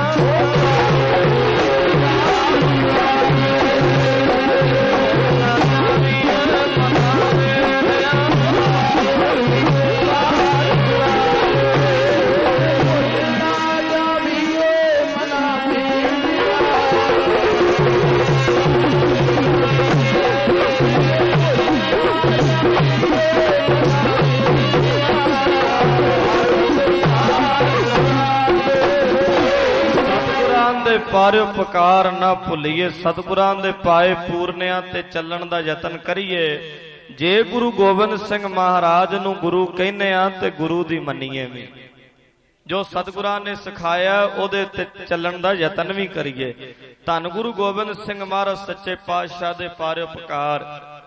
ਪਰਉਪਕਾਰ ਨਾ ਭੁੱਲੀਏ। ਸਤਿਗੁਰਾਂ ਦੇ ਪਾਏ ਪੂਰਨਿਆਂ ਤੇ ਚੱਲਣ ਦਾ ਯਤਨ ਕਰੀਏ। ਜੇ ਗੁਰੂ ਗੋਬਿੰਦ ਸਿੰਘ ਮਹਾਰਾਜ ਨੂੰ ਗੁਰੂ ਕਹਿੰਦੇ ਆ ਤੇ ਗੁਰੂ ਦੀ ਮੰਨੀਏ ਵੀ। ਜੋ ਸਤਿਗੁਰਾਂ ਨੇ ਸਿਖਾਇਆ ਉਹਦੇ ਤੇ ਚੱਲਣ ਦਾ ਯਤਨ ਵੀ ਕਰੀਏ। ਧੰਨ ਗੁਰੂ ਗੋਬਿੰਦ ਸਿੰਘ ਮਹਾਰਾਜ ਸੱਚੇ ਪਾਤਸ਼ਾਹ ਦੇ ਪਰਉਪਕਾਰ।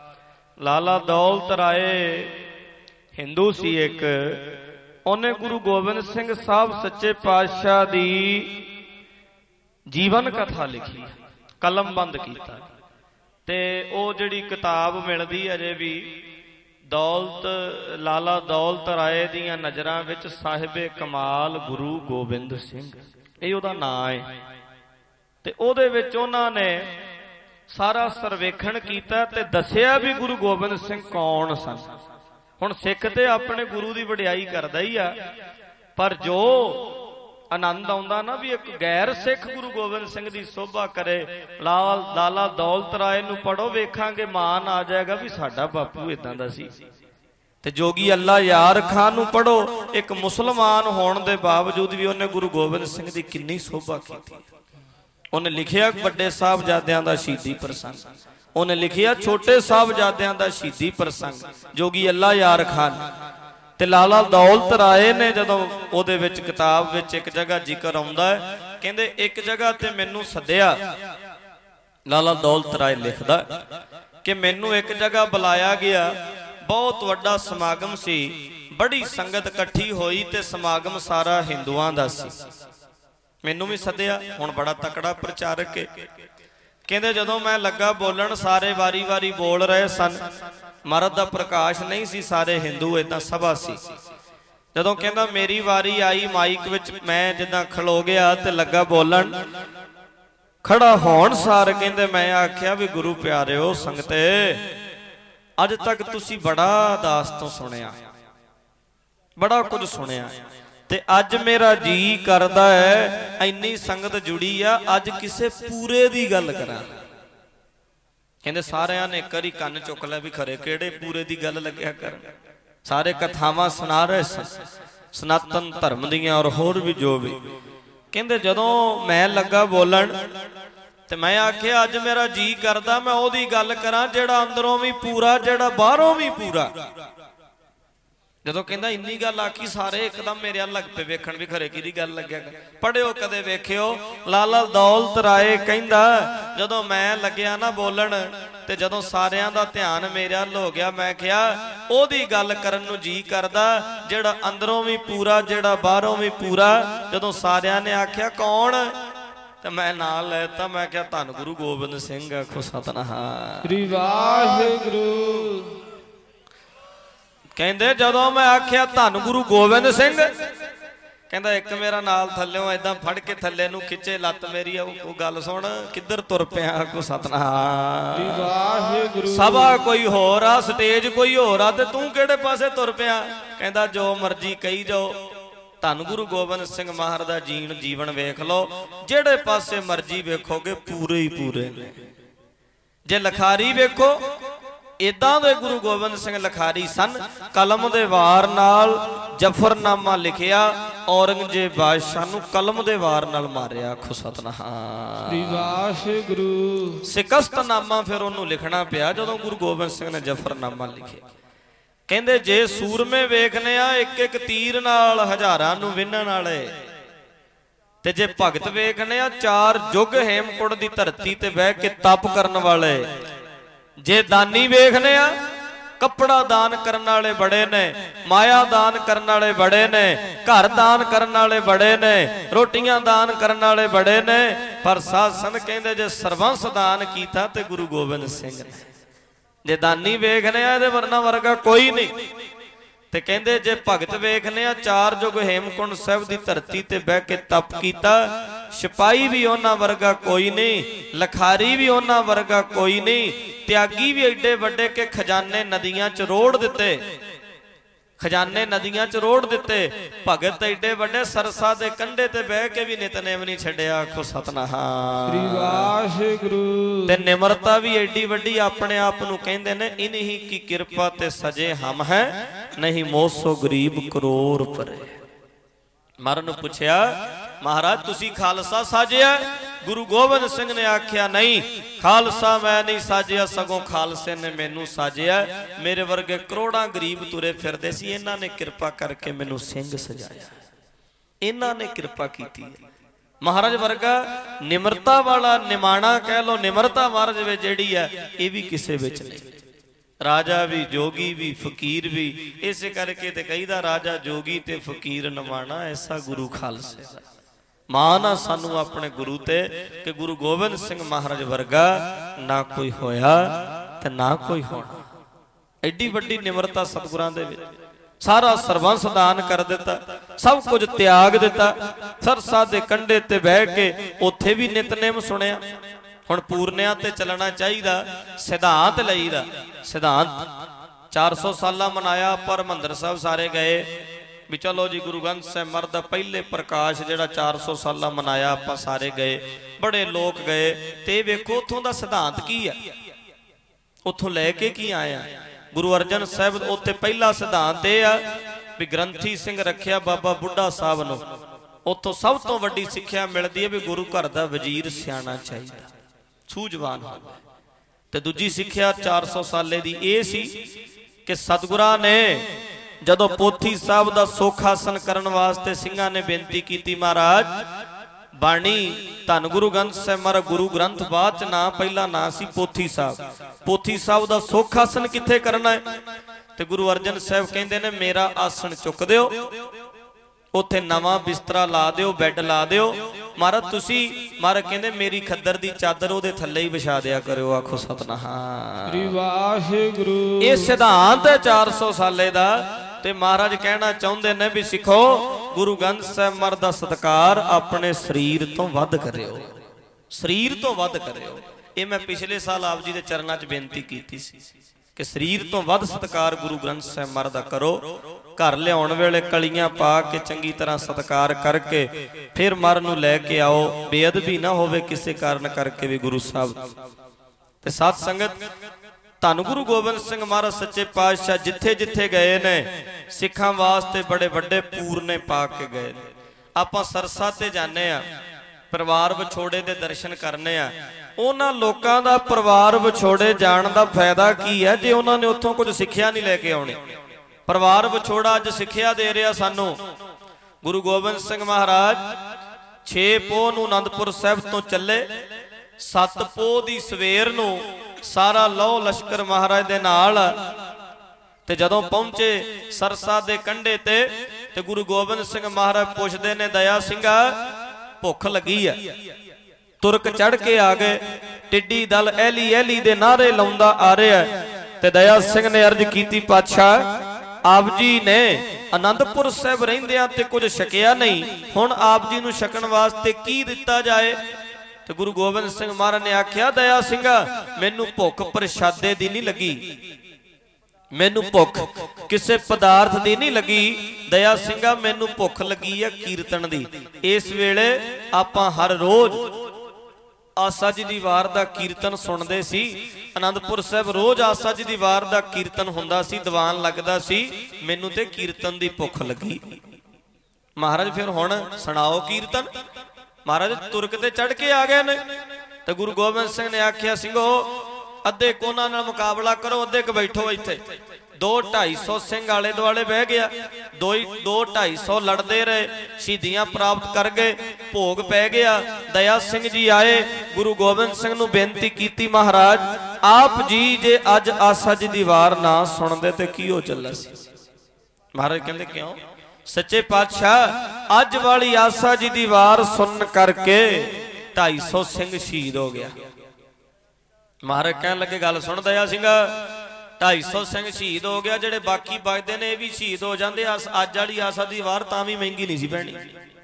ਲਾਲਾ ਦੌਲਤ ਰਾਏ ਹਿੰਦੂ ਸੀ ਇੱਕ, ਉਹਨੇ ਗੁਰੂ ਗੋਬਿੰਦ ਸਿੰਘ ਸਾਹਿਬ ਸੱਚੇ ਪਾਤਸ਼ਾਹ ਦੀ ਜੀਵਨ ਕਥਾ ਲਿਖੀ, ਕਲਮਬੰਦ ਕੀਤਾ ਤੇ ਉਹ ਜਿਹੜੀ ਕਿਤਾਬ ਮਿਲਦੀ ਅਜੇ ਵੀ ਦੌਲਤ ਲਾਲਾ ਦੌਲਤ ਰਾਏ ਦੀਆਂ ਨਜ਼ਰਾਂ ਵਿੱਚ ਸਾਹਿਬੇ ਕਮਾਲ ਗੁਰੂ ਗੋਬਿੰਦ ਸਿੰਘ, ਇਹ ਉਹਦਾ ਨਾਂ ਹੈ। ਤੇ ਉਹਦੇ ਵਿੱਚ ਉਹਨਾਂ ਨੇ ਸਾਰਾ ਸਰਵੇਖਣ ਕੀਤਾ ਤੇ ਦੱਸਿਆ ਵੀ ਗੁਰੂ ਗੋਬਿੰਦ ਸਿੰਘ ਕੌਣ ਸਨ। ਹੁਣ ਸਿੱਖ ਤੇ ਆਪਣੇ ਗੁਰੂ ਦੀ ਵਡਿਆਈ ਕਰਦਾ ਹੀ ਆ, ਪਰ ਜੋ ਆਨੰਦ ਆਉਂਦਾ ਨਾ ਵੀ ਇੱਕ ਗੈਰ ਸਿੱਖ ਗੁਰੂ ਗੋਬਿੰਦ ਸਿੰਘ ਦੀ ਸੋਭਾ ਕਰੇ। ਲਾਲਾ ਦੌਲਤ ਰਾਏ ਨੂੰ ਪੜੋ, ਵੇਖਾਂਗੇ ਮਾਨ ਆ ਜਾਏਗਾ ਵੀ ਸਾਡਾ ਬਾਪੂ ਇਦਾਂ ਦਾ ਸੀ। ਤੇ ਜੋਗੀ ਅੱਲਾ ਯਾਰ ਖਾਨ ਨੂੰ ਪੜੋ, ਇੱਕ ਮੁਸਲਮਾਨ ਹੋਣ ਦੇ ਬਾਵਜੂਦ ਵੀ ਉਹਨੇ ਗੁਰੂ ਗੋਬਿੰਦ ਸਿੰਘ ਦੀ ਕਿੰਨੀ ਸੋਭਾ ਕੀਤੀ। ਉਹਨੇ ਲਿਖਿਆ ਵੱਡੇ ਸਾਹਿਬਜ਼ਾਦਿਆਂ ਦਾ ਸ਼ਹੀਦੀ ਪ੍ਰਸੰਗ, ਉਹਨੇ ਲਿਖਿਆ ਛੋਟੇ ਸਾਹਿਬਜ਼ਾਦਿਆਂ ਦਾ ਸ਼ਹੀਦੀ ਪ੍ਰਸੰਗ, ਜੋਗੀ ਅੱਲਾ ਯਾਰ ਖਾਨ। ਤੇ ਲਾਲਾ ਦੌਲਤ ਰਾਏ ਨੇ ਜਦੋਂ ਉਹਦੇ ਵਿੱਚ ਕਿਤਾਬ ਵਿੱਚ ਇੱਕ ਜਗ੍ਹਾ ਜ਼ਿਕਰ ਆਉਂਦਾ ਹੈ, ਕਹਿੰਦੇ ਇੱਕ ਜਗ੍ਹਾ ਤੇ ਮੈਨੂੰ ਸੱਦਿਆ। ਲਾਲਾ ਦੌਲਤ ਰਾਏ ਲਿਖਦਾ ਕਿ ਮੈਨੂੰ ਇੱਕ ਜਗ੍ਹਾ ਬੁਲਾਇਆ ਗਿਆ, ਬਹੁਤ ਵੱਡਾ ਸਮਾਗਮ ਸੀ, ਬੜੀ ਸੰਗਤ ਇਕੱਠੀ ਹੋਈ ਤੇ ਸਮਾਗਮ ਸਾਰਾ ਹਿੰਦੂਆਂ ਦਾ ਸੀ। ਮੈਨੂੰ ਵੀ ਸੱਦਿਆ, ਹੁਣ ਬੜਾ ਤਕੜਾ ਪ੍ਰਚਾਰਕ ਹੈ। ਕਹਿੰਦੇ ਜਦੋਂ ਮੈਂ ਲੱਗਾ ਬੋਲਣ, ਸਾਰੇ ਵਾਰੀ ਵਾਰੀ ਬੋਲ ਰਹੇ ਸਨ, ਮਰਦ ਦਾ ਪ੍ਰਕਾਸ਼ ਨਹੀਂ ਸੀ, ਸਾਰੇ ਹਿੰਦੂ ਏਦਾਂ ਸਭਾ ਸੀ। ਜਦੋਂ ਕਹਿੰਦਾ ਮੇਰੀ ਵਾਰੀ ਆਈ, ਮਾਈਕ ਵਿੱਚ ਮੈਂ ਜਿੱਦਾਂ ਖਲੋ ਗਿਆ ਤੇ ਲੱਗਾ ਬੋਲਣ, ਖੜਾ ਹੋਣ ਸਾਰ ਕਹਿੰਦੇ ਮੈਂ ਆਖਿਆ ਵੀ ਗੁਰੂ ਪਿਆਰਿਓ ਸੰਗਤੇ, ਅੱਜ ਤੱਕ ਤੁਸੀਂ ਬੜਾ ਦਾਸ ਤੋਂ ਸੁਣਿਆ, ਬੜਾ ਕੁਝ ਸੁਣਿਆ, ਤੇ ਅੱਜ ਮੇਰਾ ਜੀ ਕਰਦਾ ਹੈ ਇੰਨੀ ਸੰਗਤ ਜੁੜੀ ਆ, ਅੱਜ ਕਿਸੇ ਪੂਰੇ ਦੀ ਗੱਲ ਕਰਾਂ। ਕਹਿੰਦੇ ਸਾਰਿਆਂ ਨੇ ਇੱਕ ਵਾਰੀ ਕੰਨ ਚੁੱਕ ਲਿਆ ਵੀ ਖਰੇ ਕਿਹੜੇ ਪੂਰੇ ਦੀ ਗੱਲ ਲੱਗਿਆ ਕਰਨ। ਸਾਰੇ ਕਥਾਵਾਂ ਸੁਣਾ ਰਹੇ ਸਨ ਸਨਾਤਨ ਧਰਮ ਦੀਆਂ ਔਰ ਹੋਰ ਵੀ ਜੋ ਵੀ। ਕਹਿੰਦੇ ਜਦੋਂ ਮੈਂ ਲੱਗਾ ਬੋਲਣ ਤੇ ਮੈਂ ਆਖਿਆ ਅੱਜ ਮੇਰਾ ਜੀ ਕਰਦਾ ਮੈਂ ਉਹਦੀ ਗੱਲ ਕਰਾਂ ਜਿਹੜਾ ਅੰਦਰੋਂ ਵੀ ਪੂਰਾ, ਜਿਹੜਾ ਬਾਹਰੋਂ ਵੀ ਪੂਰਾ। ਜਦੋਂ ਕਹਿੰਦਾ ਇੰਨੀ ਗੱਲ ਆਖੀ, ਸਾਰੇ ਇੱਕਦਮ ਮੇਰੇ ਵੱਲ ਲੱਗ ਪਏ ਵੇਖਣ ਵੀ ਖਰੇ ਕਿਹਦੀ ਗੱਲ ਲੱਗਿਆ। ਪੜਿਓ ਕਦੇ ਵੇਖਿਓ, ਲਾਲਾ ਦੌਲਤ ਰਾਏ ਕਹਿੰਦਾ ਜਦੋਂ ਮੈਂ ਲੱਗਿਆ ਨਾ ਬੋਲਣ ਤੇ ਜਦੋਂ ਸਾਰਿਆਂ ਦਾ ਧਿਆਨ ਮੇਰੇ ਵੱਲ ਹੋ ਗਿਆ, ਮੈਂ ਕਿਹਾ ਉਹਦੀ ਗੱਲ ਕਰਨ ਨੂੰ ਜੀ ਕਰਦਾ ਜਿਹੜਾ ਅੰਦਰੋਂ ਵੀ ਪੂਰਾ, ਜਿਹੜਾ ਬਾਹਰੋਂ ਵੀ ਪੂਰਾ। ਜਦੋਂ ਸਾਰਿਆਂ ਨੇ ਆਖਿਆ ਕੌਣ, ਤੇ ਮੈਂ ਨਾਲ ਲੈਤਾ, ਮੈਂ ਕਿਹਾ ਧੰਨ ਗੁਰੂ ਗੋਬਿੰਦ ਸਿੰਘ। ਆਖੋ ਸਤਿਨਾਮ ਸ੍ਰੀ ਵਾਹਿਗੁਰੂ। ਕਹਿੰਦੇ ਜਦੋਂ ਮੈਂ ਆਖਿਆ ਧੰਨ ਗੁਰੂ ਗੋਬਿੰਦ ਸਿੰਘ, ਕਹਿੰਦਾ ਇੱਕ ਮੇਰਾ ਨਾਲ ਥੱਲਿਓਂ ਏਦਾਂ ਫੜ ਕੇ ਥੱਲੇ ਨੂੰ ਖਿੱਚੇ ਲੱਤ ਮੇਰੀ, ਉਹ ਗੱਲ ਸੁਣ ਕਿੱਧਰ ਤੁਰ ਪਿਆ। ਆਖੋ ਸਤਿਨਾਮ ਵਾਹਿਗੁਰੂ। ਸਭਾ ਕੋਈ ਹੋਰ ਆ, ਸਟੇਜ ਕੋਈ ਹੋਰ ਆ, ਤੇ ਤੂੰ ਕਿਹੜੇ ਪਾਸੇ ਤੁਰ ਪਿਆ। ਕਹਿੰਦਾ ਜੋ ਮਰਜ਼ੀ ਕਹੀ ਜਾਓ, ਧੰਨ ਗੁਰੂ ਗੋਬਿੰਦ ਸਿੰਘ ਮਹਾਰਾਜ ਦਾ ਜੀਵਨ ਵੇਖ ਲਓ, ਜਿਹੜੇ ਪਾਸੇ ਮਰਜ਼ੀ ਵੇਖੋਗੇ ਪੂਰੇ ਹੀ ਪੂਰੇ ਨੇ। ਜੇ ਲਖਾਰੀ ਵੇਖੋ, ਇਦਾਂ ਦੇ ਗੁਰੂ ਗੋਬਿੰਦ ਸਿੰਘ ਲਖਾਰੀ ਸਨ। ਕਲਮ ਦੇ ਵਾਰ ਨਾਲ ਜਫਰਨਾਮਾ ਲਿਖਿਆ, ਔਰੰਗਜ਼ੇਬ ਬਾਦਸ਼ਾਹ ਨੂੰ ਕਲਮ ਦੇ ਵਾਰ ਨਾਲ ਮਾਰਿਆ। ਆਖੋ ਸਤਿਨਾਮ ਸ੍ਰੀ ਵਾਹਿਗੁਰੂ। ਸਿਕਸਤਨਾਮਾ ਫਿਰ ਉਹਨੂੰ ਲਿਖਣਾ ਪਿਆ ਜਦੋਂ ਗੁਰੂ ਗੋਬਿੰਦ ਸਿੰਘ ਨੇ ਜਫਰਨਾਮਾ ਲਿਖਿਆ। ਕਹਿੰਦੇ ਜੇ ਸੂਰਮੇ ਵੇਖਨੇ ਆ ਇੱਕ ਇੱਕ ਤੀਰ ਨਾਲ ਹਜ਼ਾਰਾਂ ਨੂੰ ਵਿੰਨਣ ਵਾਲੇ, ਤੇ ਜੇ ਭਗਤ ਵੇਖਨੇ ਆ 4 ਯੁੱਗ ਹੇਮਕੁੰਟ ਦੀ ਧਰਤੀ ਤੇ ਬਹਿ ਕੇ ਤਪ ਕਰਨ ਵਾਲੇ। ਜੇ ਦਾਨੀ ਵੇਖਨੇ ਆ, ਕੱਪੜਾ ਦਾਨ ਕਰਨ ਵਾਲੇ ਬੜੇ ਨੇ, ਮਾਇਆ ਦਾਨ ਕਰਨ ਵਾਲੇ ਬੜੇ ਨੇ, ਘਰ ਦਾਨ ਕਰਨ ਵਾਲੇ ਬੜੇ ਨੇ, ਰੋਟੀਆਂ ਦਾਨ ਕਰਨ ਵਾਲੇ ਬੜੇ ਨੇ, ਪਰ ਸਾਧ ਸੰਗਤ ਕਹਿੰਦੇ ਜੇ ਸਰਬੰਸ ਦਾਨ ਕੀਤਾ ਤੇ ਗੁਰੂ ਗੋਬਿੰਦ ਸਿੰਘ ਨੇ। ਜੇ ਦਾਨੀ ਵੇਖਨੇ ਆ, ਇਹਦੇ ਵਰਨਾ ਵਰਗਾ ਕੋਈ ਨਹੀਂ। ਤੇ ਕਹਿੰਦੇ ਜੇ ਭਗਤ ਵੇਖਨੇ ਆ 4 ਯੁਗ ਹੇਮਕੁੰਡ ਸਾਹਿਬ ਦੀ ਧਰਤੀ ਤੇ ਬਹਿ ਕੇ ਤਪ ਕੀਤਾ, ਸਿਪਾਹੀ ਵੀ ਉਹਨਾਂ ਵਰਗਾ ਕੋਈ ਨਹੀਂ, ਲਖਾਰੀ ਵੀ ਉਹਨਾਂ ਵਰਗਾ ਕੋਈ ਨਹੀਂ, ਤਿਆਗੀ ਵੀ ਐਡੇ ਵੱਡੇ ਕਿ ਖਜ਼ਾਨੇ ਨਦੀਆਂ 'ਚ ਰੋੜ ਦਿੱਤੇ, ਖਜ਼ਾਨੇ ਨਦੀਆਂ 'ਚ ਰੋੜ ਦਿੱਤੇ। ਭਗਤ ਐਡੇ ਵੱਡੇ ਸਰਸਾ ਦੇ ਕੰਢੇ ਤੇ ਬਹਿ ਕੇ ਵੀ ਨਿਤਨੇਮ ਨਹੀਂ ਛੱਡਿਆ। ਆਖੋ ਸਤਨਾਮ ਸ੍ਰੀ ਵਾਹਿਗੁਰੂ। ਤੇ ਨਿਮਰਤਾ ਵੀ ਐਡੀ ਵੱਡੀ, ਆਪਣੇ ਆਪ ਨੂੰ ਕਹਿੰਦੇ ਨੇ ਇਨਹੀ ਕੀ ਕਿਰਪਾ ਤੇ ਸਜੇ ਹਮ ਹੈ, ਨਹੀਂ ਮੋਸੋ ਗਰੀਬ ਕਰੋੜ ਪਰੇ। ਮਹਾਰਾਜ ਨੂੰ ਪੁੱਛਿਆ, ਮਹਾਰਾਜ ਤੁਸੀਂ ਖਾਲਸਾ ਸਾਜਿਆ? ਗੁਰੂ ਗੋਬਿੰਦ ਸਿੰਘ ਨੇ ਆਖਿਆ, ਨਹੀਂ ਖਾਲਸਾ ਮੈਂ ਨਹੀਂ ਸਾਜਿਆ, ਸਗੋਂ ਖਾਲਸੇ ਨੇ ਮੈਨੂੰ ਸਾਜਿਆ। ਮੇਰੇ ਵਰਗੇ ਕਰੋੜਾਂ ਗਰੀਬ ਤੁਰੇ ਫਿਰਦੇ ਸੀ, ਇਹਨਾਂ ਨੇ ਕਿਰਪਾ ਕਰਕੇ ਮੈਨੂੰ ਸਿੰਘ ਸਜਾਇਆ, ਇਹਨਾਂ ਨੇ ਕਿਰਪਾ ਕੀਤੀ। ਮਹਾਰਾਜ ਵਰਗਾ ਨਿਮਰਤਾ ਵਾਲਾ ਨਿਮਾਣਾ ਕਹਿ ਲੋ, ਨਿਮਰਤਾ ਮਹਾਰਾਜ ਵਿੱਚ ਜਿਹੜੀ ਹੈ ਇਹ ਵੀ ਕਿਸੇ ਵਿੱਚ ਨਹੀਂ। ਰਾਜਾ ਵੀ, ਜੋਗੀ ਵੀ, ਫਕੀਰ ਵੀ। ਇਸੇ ਕਰਕੇ ਤੇ ਕਹੀਦਾ ਰਾਜਾ ਜੋਗੀ ਤੇ ਫਕੀਰ ਨਿਮਾਣਾ, ਐਸਾ ਗੁਰੂ ਖਾਲਸੇ ਦਾ। ਮਾਣ ਆ ਸਾਨੂੰ ਆਪਣੇ ਗੁਰੂ ਤੇ ਕਿ ਗੁਰੂ ਗੋਬਿੰਦ ਸਿੰਘ ਮਹਾਰਾਜ ਵਰਗਾ ਨਾ ਕੋਈ ਹੋਇਆ ਤੇ ਨਾ ਕੋਈ ਹੋਣਾ। ਐਡੀ ਵੱਡੀ ਨਿਮਰਤਾ ਸਤਿਗੁਰਾਂ ਦੇ ਵਿੱਚ। ਸਾਰਾ ਸਰਬੰਸ ਦਾਨ ਕਰ ਦਿੱਤਾ, ਸਭ ਕੁਝ ਤਿਆਗ ਦਿੱਤਾ, ਸਰਸਾ ਦੇ ਕੰਢੇ ਤੇ ਬਹਿ ਕੇ ਉੱਥੇ ਵੀ ਨਿਤਨੇਮ ਸੁਣਿਆ। ਹੁਣ ਪੂਰਨਿਆਂ ਤੇ ਚੱਲਣਾ ਚਾਹੀਦਾ, ਸਿਧਾਂਤ ਲਈਦਾ। ਸਿਧਾਂਤ 400 ਸਾਲਾ ਮਨਾਇਆ, ਪਰ ਹਰਿਮੰਦਰ ਸਾਹਿਬ ਸਾਰੇ ਗਏ ਵੀ ਚਲੋ ਜੀ ਗੁਰੂ ਗ੍ਰੰਥ ਸਾਹਿਬ ਮਹਾਰਾਜ ਦਾ ਪਹਿਲੇ ਪ੍ਰਕਾਸ਼ ਜਿਹੜਾ 400 ਸਾਲਾ ਮਨਾਇਆ, ਆਪਾਂ ਸਾਰੇ ਗਏ, ਬੜੇ ਲੋਕ ਗਏ। ਤੇ ਵੇਖੋ ਉੱਥੋਂ ਦਾ ਸਿਧਾਂਤ ਕੀ ਆ, ਉੱਥੋਂ ਲੈ ਕੇ ਕੀ ਆਇਆ। ਗੁਰੂ ਅਰਜਨ ਸਾਹਿਬ ਉੱਥੇ ਪਹਿਲਾ ਸਿਧਾਂਤ ਇਹ ਆ ਵੀ ਗ੍ਰੰਥੀ ਸਿੰਘ ਰੱਖਿਆ ਬਾਬਾ ਬੁੱਢਾ ਸਾਹਿਬ ਨੂੰ। ਉੱਥੋਂ ਸਭ ਤੋਂ ਵੱਡੀ ਸਿੱਖਿਆ ਮਿਲਦੀ ਹੈ ਵੀ ਗੁਰੂ ਘਰ ਦਾ ਵਜ਼ੀਰ ਸਿਆਣਾ ਚਾਹੀਦਾ, ਸੂਝਵਾਨ ਹੋਵੇ। ਤੇ ਦੂਜੀ ਸਿੱਖਿਆ 400 ਸਾਲੇ ਦੀ ਇਹ ਸੀ ਕਿ ਸਤਿਗੁਰਾਂ ਨੇ ਜਦੋਂ ਪੋਥੀ ਸਾਹਿਬ ਦਾ ਸੁੱਖ ਆਸਣ ਕਰਨ ਵਾਸਤੇ ਸਿੰਘਾਂ ਨੇ ਬੇਨਤੀ ਕੀਤੀ, ਮਹਾਰਾਜ ਬਾਣੀ ਧੰਨ ਗੁਰੂ ਗ੍ਰੰਥ ਸਾਹਿਬ ਮਹਾਰਾਜ, ਗੁਰੂ ਗ੍ਰੰਥ ਬਾਅਦ ਚ ਨਾ, ਪਹਿਲਾ ਨਾਂ ਸੀ ਪੋਥੀ ਸਾਹਿਬ। ਪੋਥੀ ਸਾਹਿਬ ਦਾ ਸੁੱਖ ਆਸਣ ਕਿੱਥੇ ਕਰਨਾ ਹੈ? ਤੇ ਗੁਰੂ ਅਰਜਨ ਸਾਹਿਬ ਕਹਿੰਦੇ ਨੇ ਮੇਰਾ ਆਸਣ ਚੁੱਕ ਦਿਓ, ਉੱਥੇ ਨਵਾਂ ਬਿਸਤਰਾ ਲਾ ਦਿਓ, ਬੈੱਡ ਲਾ ਦਿਓ। ਮਹਾਰਾਜ ਤੁਸੀਂ, ਮਹਾਰਾਜ ਕਹਿੰਦੇ ਮੇਰੀ ਖੱਦਰ ਦੀ ਚਾਦਰ ਉਹਦੇ ਥੱਲੇ ਹੀ ਵਿਛਾ ਦਿਆ ਕਰਿਓ। ਆਖੋ ਸਤਨਾਮ ਸ੍ਰੀ ਵਾਹਿਗੁਰੂ। ਇਹ ਸਿਧਾਂਤ ਹੈ 400 ਸਾਲੇ ਦਾ। ਤੇ ਮਹਾਰਾਜ ਕਹਿਣਾ ਚਾਹੁੰਦੇ ਨੇ ਵੀ ਸਿੱਖੋ, ਗੁਰੂ ਗ੍ਰੰਥ ਸਾਹਿਬ ਮਹਾਰਾਜ ਦਾ ਸਤਿਕਾਰ ਆਪਣੇ ਸਰੀਰ ਤੋਂ ਵੱਧ ਕਰਿਓ, ਸਰੀਰ ਤੋਂ ਵੱਧ ਕਰਿਓ। ਇਹ ਮੈਂ ਪਿਛਲੇ ਸਾਲ ਆਪ ਜੀ ਦੇ ਚਰਨਾਂ 'ਚ ਬੇਨਤੀ ਕੀਤੀ ਸੀ ਕਿ ਸਰੀਰ ਤੋਂ ਵੱਧ ਸਤਿਕਾਰ ਗੁਰੂ ਗ੍ਰੰਥ ਸਾਹਿਬ ਮਹਾਰਾਜ ਦਾ ਕਰੋ। ਘਰ ਲਿਆਉਣ ਵੇਲੇ ਕਲੀਆਂ ਪਾ ਕੇ ਚੰਗੀ ਤਰ੍ਹਾਂ ਸਤਿਕਾਰ ਕਰਕੇ ਫਿਰ ਮਹਾਰਾਜ ਨੂੰ ਲੈ ਕੇ ਆਓ, ਬੇਅਦਬੀ ਨਾ ਹੋਵੇ ਕਿਸੇ ਕਾਰਨ ਕਰਕੇ ਵੀ ਗੁਰੂ ਸਾਹਿਬ। ਤੇ ਸਾਧ ਸੰਗਤ, ਧੰਨ ਗੁਰੂ ਗੋਬਿੰਦ ਸਿੰਘ ਮਹਾਰਾਜ ਸੱਚੇ ਪਾਤਸ਼ਾਹ ਜਿੱਥੇ ਜਿੱਥੇ ਗਏ ਨੇ ਸਿੱਖਾਂ ਵਾਸਤੇ ਬੜੇ ਵੱਡੇ ਪੂਰਨੇ ਪਾ ਕੇ ਗਏ ਨੇ। ਆਪਾਂ ਸਰਸਾ ਤੇ ਜਾਂਦੇ ਆ, ਪਰਿਵਾਰ ਵਿਛੋੜੇ ਦੇ ਦਰਸ਼ਨ ਕਰਨੇ ਆ। ਉਹਨਾਂ ਲੋਕਾਂ ਦਾ ਪਰਿਵਾਰ ਵਿਛੋੜੇ ਜਾਣ ਦਾ ਫਾਇਦਾ ਕੀ ਹੈ ਜੇ ਉਹਨਾਂ ਨੇ ਉੱਥੋਂ ਕੁਝ ਸਿੱਖਿਆ ਨਹੀਂ ਲੈ ਕੇ ਆਉਣੀ। ਪਰਿਵਾਰ ਵਿਛੋੜਾ ਅੱਜ ਸਿੱਖਿਆ ਦੇ ਰਿਹਾ ਸਾਨੂੰ। ਗੁਰੂ ਗੋਬਿੰਦ ਸਿੰਘ ਮਹਾਰਾਜ 6 ਪੋਹ ਨੂੰ ਅਨੰਦਪੁਰ ਸਾਹਿਬ ਤੋਂ ਚੱਲੇ, 7 ਪੋਹ ਦੀ ਸਵੇਰ ਨੂੰ ਸਾਰਾ ਲਹੂ ਲਸ਼ਕਰ ਮਹਾਰਾਜ ਦੇ ਨਾਲ। ਤੇ ਜਦੋਂ ਪਹੁੰਚੇ ਸਰਸਾ ਦੇ ਕੰਢੇ ਤੇ ਗੁਰੂ ਗੋਬਿੰਦ ਸਿੰਘ ਮਹਾਰਾਜ ਪੁੱਛਦੇ ਨੇ, ਦਇਆ ਸਿੰਘਾ ਭੁੱਖ ਲੱਗੀ ਆ। ਤੁਰਕ ਚੜ ਕੇ ਆ ਗਏ, ਟਿੱਡੀ ਦਲ ਐਲੀ ਐਲੀ ਦੇ ਨਾਰੇ ਲਾਉਂਦਾ ਆ ਰਿਹਾ। ਤੇ ਦਇਆ ਸਿੰਘ ਨੇ ਅਰਜ਼ ਕੀਤੀ, ਪਾਤਸ਼ਾਹ ਆਪ ਜੀ ਨੇ ਅਨੰਦਪੁਰ ਸਾਹਿਬ ਰਹਿੰਦਿਆਂ ਤੇ ਕੁਝ ਛਕਿਆ ਨਹੀਂ, ਹੁਣ ਆਪ ਜੀ ਨੂੰ ਛਕਣ ਵਾਸਤੇ ਕੀ ਦਿੱਤਾ ਜਾਏ? ਤੇ ਗੁਰੂ ਗੋਬਿੰਦ ਸਿੰਘ ਮਹਾਰਾਜ ਨੇ ਆਖਿਆ, ਦਇਆ ਸਿੰਘਾ ਮੈਨੂੰ ਭੁੱਖ ਪ੍ਰਸ਼ਾਦੇ ਦੀ ਨਹੀਂ ਲੱਗੀ, ਮੈਨੂੰ ਭੁੱਖ ਕਿਸੇ ਪਦਾਰਥ ਦੀ ਨਹੀਂ ਲੱਗੀ। ਦਇਆ ਸਿੰਘਾ ਮੈਨੂੰ ਭੁੱਖ ਲੱਗੀ ਹੈ ਕੀਰਤਨ ਦੀ। ਇਸ ਵੇਲੇ ਆਪਾਂ ਹਰ ਰੋਜ਼ ਆਸਾ ਜੀ ਦੀ ਵਾਰ ਦਾ ਕੀਰਤਨ ਸੁਣਦੇ ਸੀ। ਅਨੰਦਪੁਰ ਸਾਹਿਬ ਰੋਜ਼ ਆਸਾ ਜੀ ਦੀ ਵਾਰ ਦਾ ਕੀਰਤਨ ਹੁੰਦਾ ਸੀ, ਦੀਵਾਨ ਲੱਗਦਾ ਸੀ। ਮੈਨੂੰ ਤੇ ਕੀਰਤਨ ਦੀ ਭੁੱਖ ਲੱਗੀ। ਮਹਾਰਾਜ ਫਿਰ ਹੁਣ ਸੁਣਾਓ ਕੀਰਤਨ। ਮਹਾਰਾਜ ਤੁਰਕ ਤੇ ਚੜ ਕੇ ਆ ਗਏ ਨੇ। ਤੇ ਗੁਰੂ ਗੋਬਿੰਦ ਸਿੰਘ ਨੇ ਆਖਿਆ, ਸਿੰਘੋ ਅੱਧੇ ਕੋਨਾਂ ਨਾਲ ਮੁਕਾਬਲਾ ਕਰੋ, ਅੱਧੇ ਕ ਬੈਠੋ ਇੱਥੇ। 2-250 ਸਿੰਘ ਆਲੇ ਦੁਆਲੇ ਬਹਿ ਗਿਆ। 2-250 ਲੜਦੇ ਰਹੇ, ਸ਼ਹੀਦੀਆਂ ਪ੍ਰਾਪਤ ਕਰ ਗਏ, ਭੋਗ ਪੈ ਗਿਆ। ਦਇਆ ਸਿੰਘ ਜੀ ਆਏ, ਗੁਰੂ ਗੋਬਿੰਦ ਸਿੰਘ ਨੂੰ ਬੇਨਤੀ ਕੀਤੀ, ਮਹਾਰਾਜ ਆਪ ਜੀ ਜੇ ਅੱਜ ਆਸਾ ਜੀ ਦੀ ਵਾਰ ਨਾ ਸੁਣਦੇ ਤੇ ਕੀ ਹੋ ਚੱਲਾ ਸੀ? ਮਹਾਰਾਜ ਕਹਿੰਦੇ ਕਿਉਂ? ਸੱਚੇ ਪਾਤਸ਼ਾਹ ਅੱਜ ਵਾਲੀ ਆਸਾ ਜੀ ਦੀ ਵਾਰ ਸੁਣਨ ਕਰਕੇ 250 ਸਿੰਘ ਸ਼ਹੀਦ ਹੋ ਗਿਆ। ਮਹਾਰਾਜ ਕਹਿਣ ਲੱਗੇ, ਗੱਲ ਸੁਣ ਦਇਆ ਸਿੰਘਾ, 250 ਸਿੰਘ शहीद हो गया, ਜਿਹੜੇ बाकी बचते ने भी शहीद हो जाते। अज वाली आसा की वार तां भी महंगी नहीं सी पैनी,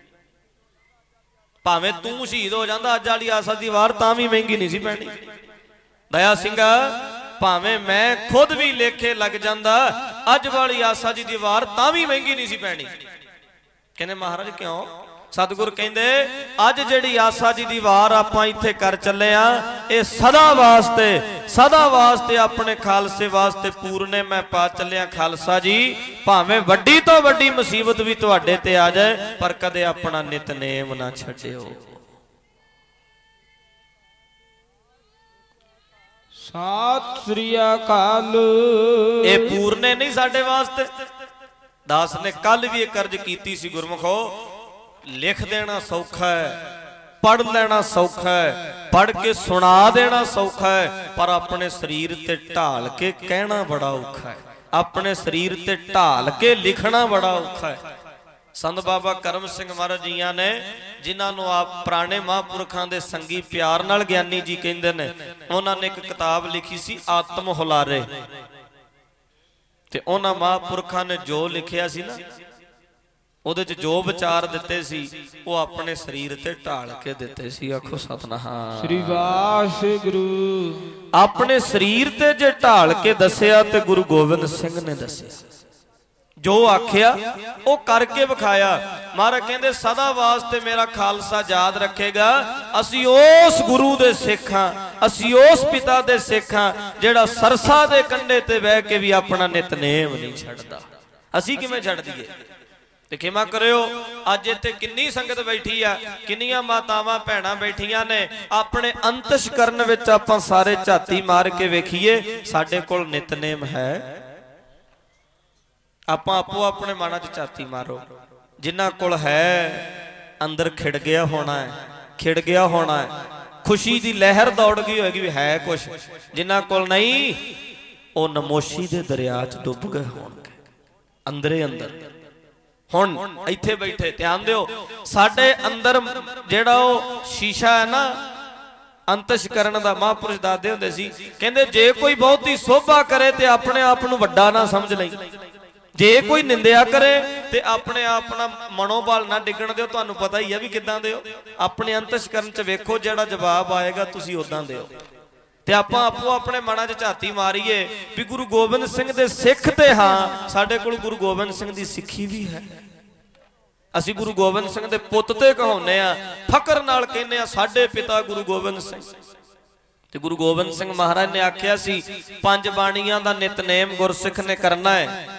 भावें तू शहीद हो जाता अज वाली आसा की वार तां भी महंगी नहीं सी पैनी। दया सिंह भावें मैं खुद भी लेखे लग जाता अज वाली आसा जी की वार तां भी महंगी नहीं सी पैनी। कहने महाराज क्यों? सतगुर कहंदे अज जिहड़ी आसा जी दी वार आपां इत्थे कर चले आ, ये सदा वास्ते अपने खालसे वास्ते पूरने मैं पा चलिया। खालसा जी भावें वड्डी तो वड्डी मुसीबत भी तुहाडे ते आ जाए, पर कदे अपना नितनेम ना छड्डिओ। सत श्री अकाल। ये पूरने नहीं साडे वास्ते। दास ने कल भी एक अर्ज कीती सी, गुरमुखो लिख देना सौखा है, पढ़ लेना सौखा है, पढ़ के सुना देना सौखा है, पर अपने शरीर ते ढाल के कहना बड़ा औखा है, अपने शरीर ते ढाल के लिखना बड़ा औखा है। संत बाबा करम सिंह महाराज जियां ने, जिन्होंने आप पुराने महापुरखों के संगी प्यार नाल ज्ञानी जी कहते हैं, उन्होंने एक किताब लिखी सी आत्म हुलारे, ते उन्हां महापुरखों ने जो लिखिया सी ना, ਉਹਦੇ ਚ ਜੋ ਵਿਚਾਰ ਦਿੱਤੇ ਸੀ ਉਹ ਆਪਣੇ ਸਰੀਰ ਤੇ ਢਾਲ ਕੇ ਦਿੱਤੇ ਸੀ। ਆਖੋ ਸਤਨਾਮ ਸ੍ਰੀ ਵਾਹਿਗੁਰੂ। ਆਪਣੇ ਸਰੀਰ ਤੇ ਜੇ ਢਾਲ ਕੇ ਦੱਸਿਆ ਤੇ ਗੁਰੂ ਗੋਬਿੰਦ ਸਿੰਘ ਨੇ ਦੱਸਿਆ, ਜੋ ਆਖਿਆ ਉਹ ਕਰਕੇ ਵਿਖਾਇਆ। ਮਹਾਰਾਜ ਕਹਿੰਦੇ ਸਦਾ ਵਾਸਤੇ ਮੇਰਾ ਖਾਲਸਾ ਯਾਦ ਰੱਖੇਗਾ, ਅਸੀਂ ਉਸ ਗੁਰੂ ਦੇ ਸਿੱਖ ਹਾਂ, ਅਸੀਂ ਉਸ ਪਿਤਾ ਦੇ ਸਿੱਖ ਹਾਂ ਜਿਹੜਾ ਸਰਸਾ ਦੇ ਕੰਢੇ ਤੇ ਬਹਿ ਕੇ ਵੀ ਆਪਣਾ ਨਿਤਨੇਮ ਨਹੀਂ ਛੱਡਦਾ। ਅਸੀਂ ਕਿਵੇਂ ਛੱਡ ਦਈਏ? ਤੇ ਖਿਮਾ ਕਰਿਓ, ਅੱਜ ਇੱਥੇ ਕਿੰਨੀ ਸੰਗਤ ਬੈਠੀ ਆ, ਕਿੰਨੀਆਂ ਮਾਤਾਵਾਂ ਭੈਣਾਂ ਬੈਠੀਆਂ ਨੇ, ਆਪਣੇ ਅੰਤਸ਼ਕਰਨ ਵਿੱਚ ਆਪਾਂ ਸਾਰੇ ਝਾਤੀ ਮਾਰ ਕੇ ਵੇਖੀਏ ਸਾਡੇ ਕੋਲ ਨਿਤਨੇਮ ਹੈ? ਆਪਾਂ ਆਪੋ ਆਪਣੇ ਮਨਾਂ 'ਚ ਝਾਤੀ ਮਾਰੋ। ਜਿਨ੍ਹਾਂ ਕੋਲ ਹੈ ਅੰਦਰ ਖਿੜ ਗਿਆ ਹੋਣਾ ਹੈ, ਖਿੜ ਗਿਆ ਹੋਣਾ ਹੈ, ਖੁਸ਼ੀ ਦੀ ਲਹਿਰ ਦੌੜ ਗਈ ਹੋਏਗੀ ਵੀ ਹੈ ਕੁਛ। ਜਿਨ੍ਹਾਂ ਕੋਲ ਨਹੀਂ ਉਹ ਨਮੋਸ਼ੀ ਦੇ ਦਰਿਆ 'ਚ ਡੁੱਬ ਗਏ ਹੋਣਗੇ ਅੰਦਰੇ ਅੰਦਰ। ਹੁਣ ਇੱਥੇ ਬੈਠੇ ਧਿਆਨ ਦਿਓ, ਸਾਡੇ ਅੰਦਰ ਜਿਹੜਾ ਉਹ ਸ਼ੀਸ਼ਾ ਹੈ ਨਾ ਅੰਤਸ਼ਕਰਨ ਦਾ, ਮਹਾਂਪੁਰਸ਼ ਦੱਸਦੇ ਹੁੰਦੇ ਸੀ, ਕਹਿੰਦੇ ਜੇ ਕੋਈ ਬਹੁਤੀ ਸੋਭਾ ਕਰੇ ਤੇ ਆਪਣੇ ਆਪ ਨੂੰ ਵੱਡਾ ਨਾ ਸਮਝ ਲਈ, ਜੇ ਕੋਈ ਨਿੰਦਿਆ ਕਰੇ ਤੇ ਆਪਣੇ ਆਪ ਨਾਲ ਮਨੋਬਲ ਨਾ ਡਿੱਗਣ ਦਿਓ। ਤੁਹਾਨੂੰ ਪਤਾ ਹੀ ਆ ਵੀ ਕਿੱਦਾਂ ਦਿਓ, ਆਪਣੇ ਅੰਤਸ਼ਕਰਨ 'ਚ ਵੇਖੋ, ਜਿਹੜਾ ਜਵਾਬ ਆਏਗਾ ਤੁਸੀਂ ਉਦਾਂ ਦਿਓ। ਤੇ ਆਪਾਂ ਆਪੋ ਆਪਣੇ ਮਨਾਂ 'ਚ ਝਾਤੀ ਮਾਰੀਏ ਵੀ ਗੁਰੂ ਗੋਬਿੰਦ ਸਿੰਘ ਦੇ ਸਿੱਖ ਤੇ ਹਾਂ, ਸਾਡੇ ਕੋਲ ਗੁਰੂ ਗੋਬਿੰਦ ਸਿੰਘ ਦੀ ਸਿੱਖੀ ਵੀ ਹੈ। ਅਸੀਂ ਗੁਰੂ ਗੋਬਿੰਦ ਸਿੰਘ ਦੇ ਪੁੱਤ ਤੇ ਕਹਾਉਂਦੇ ਆ, ਫਕਰ ਨਾਲ ਕਹਿੰਦੇ ਆ ਸਾਡੇ ਪਿਤਾ ਗੁਰੂ ਗੋਬਿੰਦ ਸਿੰਘ। ਤੇ ਗੁਰੂ ਗੋਬਿੰਦ ਸਿੰਘ ਮਹਾਰਾਜ ਨੇ ਆਖਿਆ ਸੀ 5 ਬਾਣੀਆਂ ਦਾ ਨਿਤਨੇਮ ਗੁਰਸਿੱਖ ਨੇ ਕਰਨਾ ਹੈ।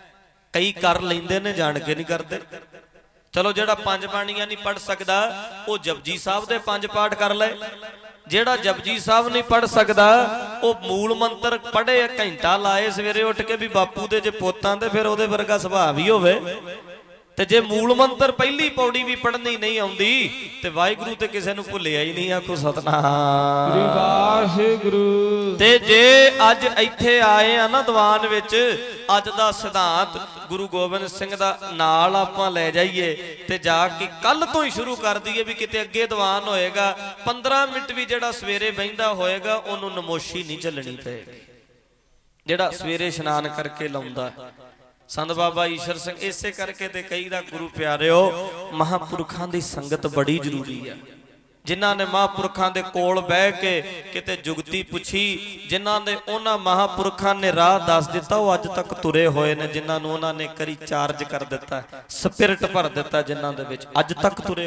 ਕਈ ਕਰ ਲੈਂਦੇ ਨੇ, ਜਾਣ ਕੇ ਨਹੀਂ ਕਰਦੇ। ਚਲੋ ਜਿਹੜਾ 5 ਬਾਣੀਆਂ ਨਹੀਂ ਪੜ੍ਹ ਸਕਦਾ ਉਹ ਜਪਜੀ ਸਾਹਿਬ ਦੇ 5 ਪਾਠ ਕਰ ਲੈ। ਜਿਹੜਾ ਜਪਜੀ ਸਾਹਿਬ ਨਹੀਂ ਪੜ੍ਹ ਸਕਦਾ ਉਹ ਮੂਲ ਮੰਤਰ ਪੜ੍ਹੇ, ਘੰਟਾ ਲਾਏ ਸਵੇਰੇ ਉੱਠ ਕੇ ਵੀ ਬਾਪੂ ਦੇ ਜੇ ਪੁੱਤਾਂ ਤੇ ਫਿਰ ਉਹਦੇ ਵਰਗਾ ਸੁਭਾਅ ਵੀ ਹੋਵੇ। ਤੇ ਜੇ ਮੂਲ ਮੰਤਰ ਪਹਿਲੀ ਪੌੜੀ ਵੀ ਪੜ੍ਹਨੀ ਨਹੀਂ ਆਉਂਦੀ ਤੇ ਵਾਹਿਗੁਰੂ ਤੇ ਕਿਸੇ ਨੂੰ ਭੁੱਲਿਆ ਹੀ ਨਹੀਂ। ਆਖੋ ਸਤਨਾਮ ਸ੍ਰੀ ਵਾਹਿਗੁਰੂ। ਤੇ ਜੇ ਅੱਜ ਇੱਥੇ ਆਏ ਆ ਨਾ ਦੀਵਾਨ ਵਿੱਚ, ਅੱਜ ਦਾ ਸਿਧਾਂਤ ਗੁਰੂ ਗੋਬਿੰਦ ਸਿੰਘ ਦਾ ਨਾਲ ਆਪਾਂ ਲੈ ਜਾਈਏ ਤੇ ਜਾ ਕੇ ਕੱਲ ਤੋਂ ਹੀ ਸ਼ੁਰੂ ਕਰ ਦਈਏ ਵੀ ਕਿਤੇ ਅੱਗੇ ਦੀਵਾਨ ਹੋਏਗਾ 15 ਮਿੰਟ ਵੀ ਜਿਹੜਾ ਸਵੇਰੇ ਬਹਿੰਦਾ ਹੋਏਗਾ ਉਹਨੂੰ ਨਮੋਸ਼ੀ ਨਹੀਂ ਝੱਲਣੀ ਪਏਗੀ, ਜਿਹੜਾ ਸਵੇਰੇ ਇਸ਼ਨਾਨ ਕਰਕੇ ਲਾਉਂਦਾ। ਸੰਤ ਬਾਬਾ ਈਸ਼ਰ ਸਿੰਘ ਇਸੇ ਕਰਕੇ ਤੇ ਕਹੀਦਾ ਗੁਰੂ ਪਿਆਰਿਓ ਮਹਾਂਪੁਰਖਾਂ ਦੀ ਸੰਗਤ ਬੜੀ ਜ਼ਰੂਰੀ ਹੈ। ਜਿਨ੍ਹਾਂ ਨੇ ਮਹਾਂਪੁਰਖਾਂ ਦੇ ਕੋਲ ਬਹਿ ਕੇ ਕਿਤੇ ਜੁਗਤੀ ਪੁੱਛੀ, ਜਿਨ੍ਹਾਂ ਨੇ ਉਹਨਾਂ ਮਹਾਂਪੁਰਖਾਂ ਨੇ ਰਾਹ ਦੱਸ ਦਿੱਤਾ, ਉਹ ਅੱਜ ਤੱਕ ਤੁਰੇ ਹੋਏ ਨੇ। ਜਿਨ੍ਹਾਂ ਨੂੰ ਉਹਨਾਂ ਨੇ ਕਰੀ ਚਾਰਜ ਕਰ ਦਿੱਤਾ, ਸਪਿਰਿਟ ਭਰ ਦਿੱਤਾ, ਜਿਨ੍ਹਾਂ ਦੇ ਵਿੱਚ ਅੱਜ ਤੱਕ ਤੁਰੇ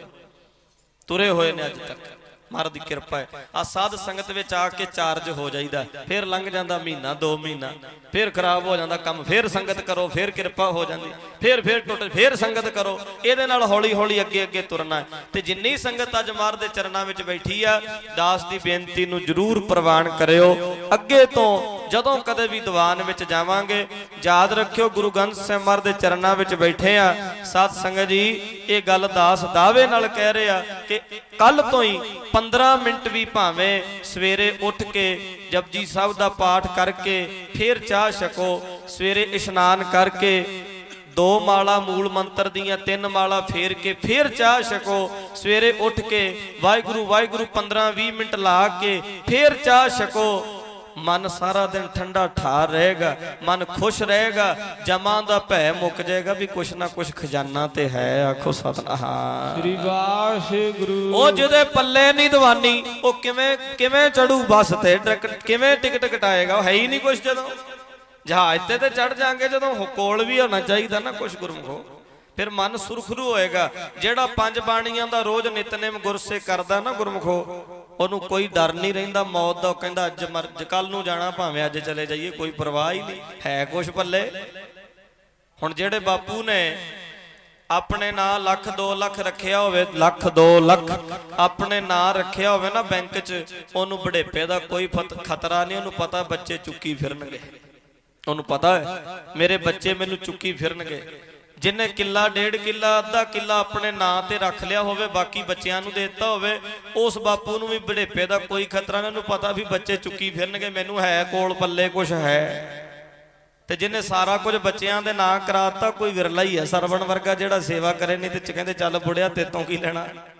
ਹੋਏ ਨੇ ਅੱਜ ਤੱਕ। ਮਹਾਰਾਜ ਦੀ ਕਿਰਪਾ ਹੈ। ਆ ਸਾਧ ਸੰਗਤ ਵਿੱਚ ਆ ਕੇ ਚਾਰਜ ਹੋ ਜਾਈਦਾ, ਫਿਰ ਲੰਘ ਜਾਂਦਾ ਮਹੀਨਾ 2 ਮਹੀਨਾ, ਫਿਰ ਖਰਾਬ ਹੋ ਜਾਂਦਾ ਕੰਮ, ਫਿਰ ਸੰਗਤ ਕਰੋ, ਫਿਰ ਕਿਰਪਾ ਹੋ ਜਾਂਦੀ, ਫਿਰ ਟੁੱਟ, ਫਿਰ ਸੰਗਤ ਕਰੋ। ਇਹਦੇ ਨਾਲ ਹੌਲੀ ਹੌਲੀ ਅੱਗੇ ਤੁਰਨਾ ਹੈ। ਤੇ ਜਿੰਨੀ ਸੰਗਤ ਅੱਜ ਮਹਾਰਾਜ ਦੇ ਚਰਨਾਂ ਵਿੱਚ ਬੈਠੀ ਆ, ਦਾਸ ਦੀ ਬੇਨਤੀ ਨੂੰ ਜ਼ਰੂਰ ਪ੍ਰਵਾਨ ਕਰਿਓ। ਅੱਗੇ ਤੋਂ ਜਦੋਂ ਕਦੇ ਵੀ ਦੀਵਾਨ ਵਿੱਚ ਜਾਵਾਂਗੇ ਯਾਦ ਰੱਖਿਓ ਗੁਰੂ ਗ੍ਰੰਥ ਸਾਹਿਬ ਮਹਾਰਾਜ ਦੇ ਚਰਨਾਂ ਵਿੱਚ ਬੈਠੇ ਆ। ਸਾਧ ਸੰਗਤ ਜੀ ਇਹ ਗੱਲ ਦਾਸ ਦਾਅਵੇ ਨਾਲ ਕਹਿ ਰਿਹਾ ਕਿ ਕੱਲ ਤੋਂ ਹੀ 15 ਮਿੰਟ ਵੀ ਭਾਵੇਂ ਸਵੇਰੇ ਉੱਠ ਕੇ ਜਪਜੀ ਸਾਹਿਬ ਦਾ ਪਾਠ ਕਰਕੇ ਫਿਰ ਚਾਹ ਛਕੋ, ਸਵੇਰੇ ਇਸ਼ਨਾਨ ਕਰਕੇ 2 ਮਾਲਾ ਮੂਲ ਮੰਤਰ ਦੀਆਂ 3 ਮਾਲਾ ਫੇਰ ਕੇ ਫਿਰ ਚਾਹ ਛਕੋ, ਸਵੇਰੇ ਉੱਠ ਕੇ ਵਾਹਿਗੁਰੂ ਵਾਹਿਗੁਰੂ 15-20 ਮਿੰਟ ਲਾ ਕੇ ਫਿਰ ਚਾਹ ਛਕੋ। मन सारा दिन ठंडा ठार रहेगा, मन खुश रहेगा, जमा दा भै मुक जाएगा भी कुछ ना कुछ खजाना ते है। आखो सतनाम श्री वाहिगुरु। ओ जिहदे पल्ले नहीं दवानी ओ किवें चढ़ू बस ते, किवें टिकट कटाएगा? है ही नहीं कुछ। जदों जहाज ते चढ़ जाएंगे, जदों कोल भी होना चाहिए ना कुछ गुरमुखो, फिर मन सुरखरू होएगा। जेड़ा पंज बाणियां दा रोज नितनेम गुरसे करदा ना गुरमुखो, ਉਹਨੂੰ कोई डर नहीं रहिंदा मौत दा। कहंदा अज मर कल नूं जाना, भावें अज चले जाइए, कोई परवाह ही नहीं है कुछ पल्ले। हुण जेड़े बापू ने अपने नां लख 2 लख रखिया होवे, लख 2 लख अपने नां रखिया होवे ना बैंक च, ओनू बुढ़ेपे दा कोई खतरा नहीं। ओनू पता बच्चे चुक्की फिरनगे, ओनू पता है मेरे बच्चे मैनू चुक्की फिरनगे। जिन्हें किला 1.5 किला अद्धा किला अपने नां ते रख लिया होवे, बाकी बच्चियां नूं देता होवे, उस बापू नूं भी बुढ़ेपे दा कोई खतरा नहीं। उन्होंने पता भी बच्चे चुक्की फिरनगे, मैनू है कोल पल्ले कुछ है। ते जिन्हें सारा कुछ बच्चियां दे नां कराता, कोई विरला ही है सरवण वर्गा जिहड़ा सेवा करे, नहीं ते कहंदे चल बुढ़िया तेतों की लेना।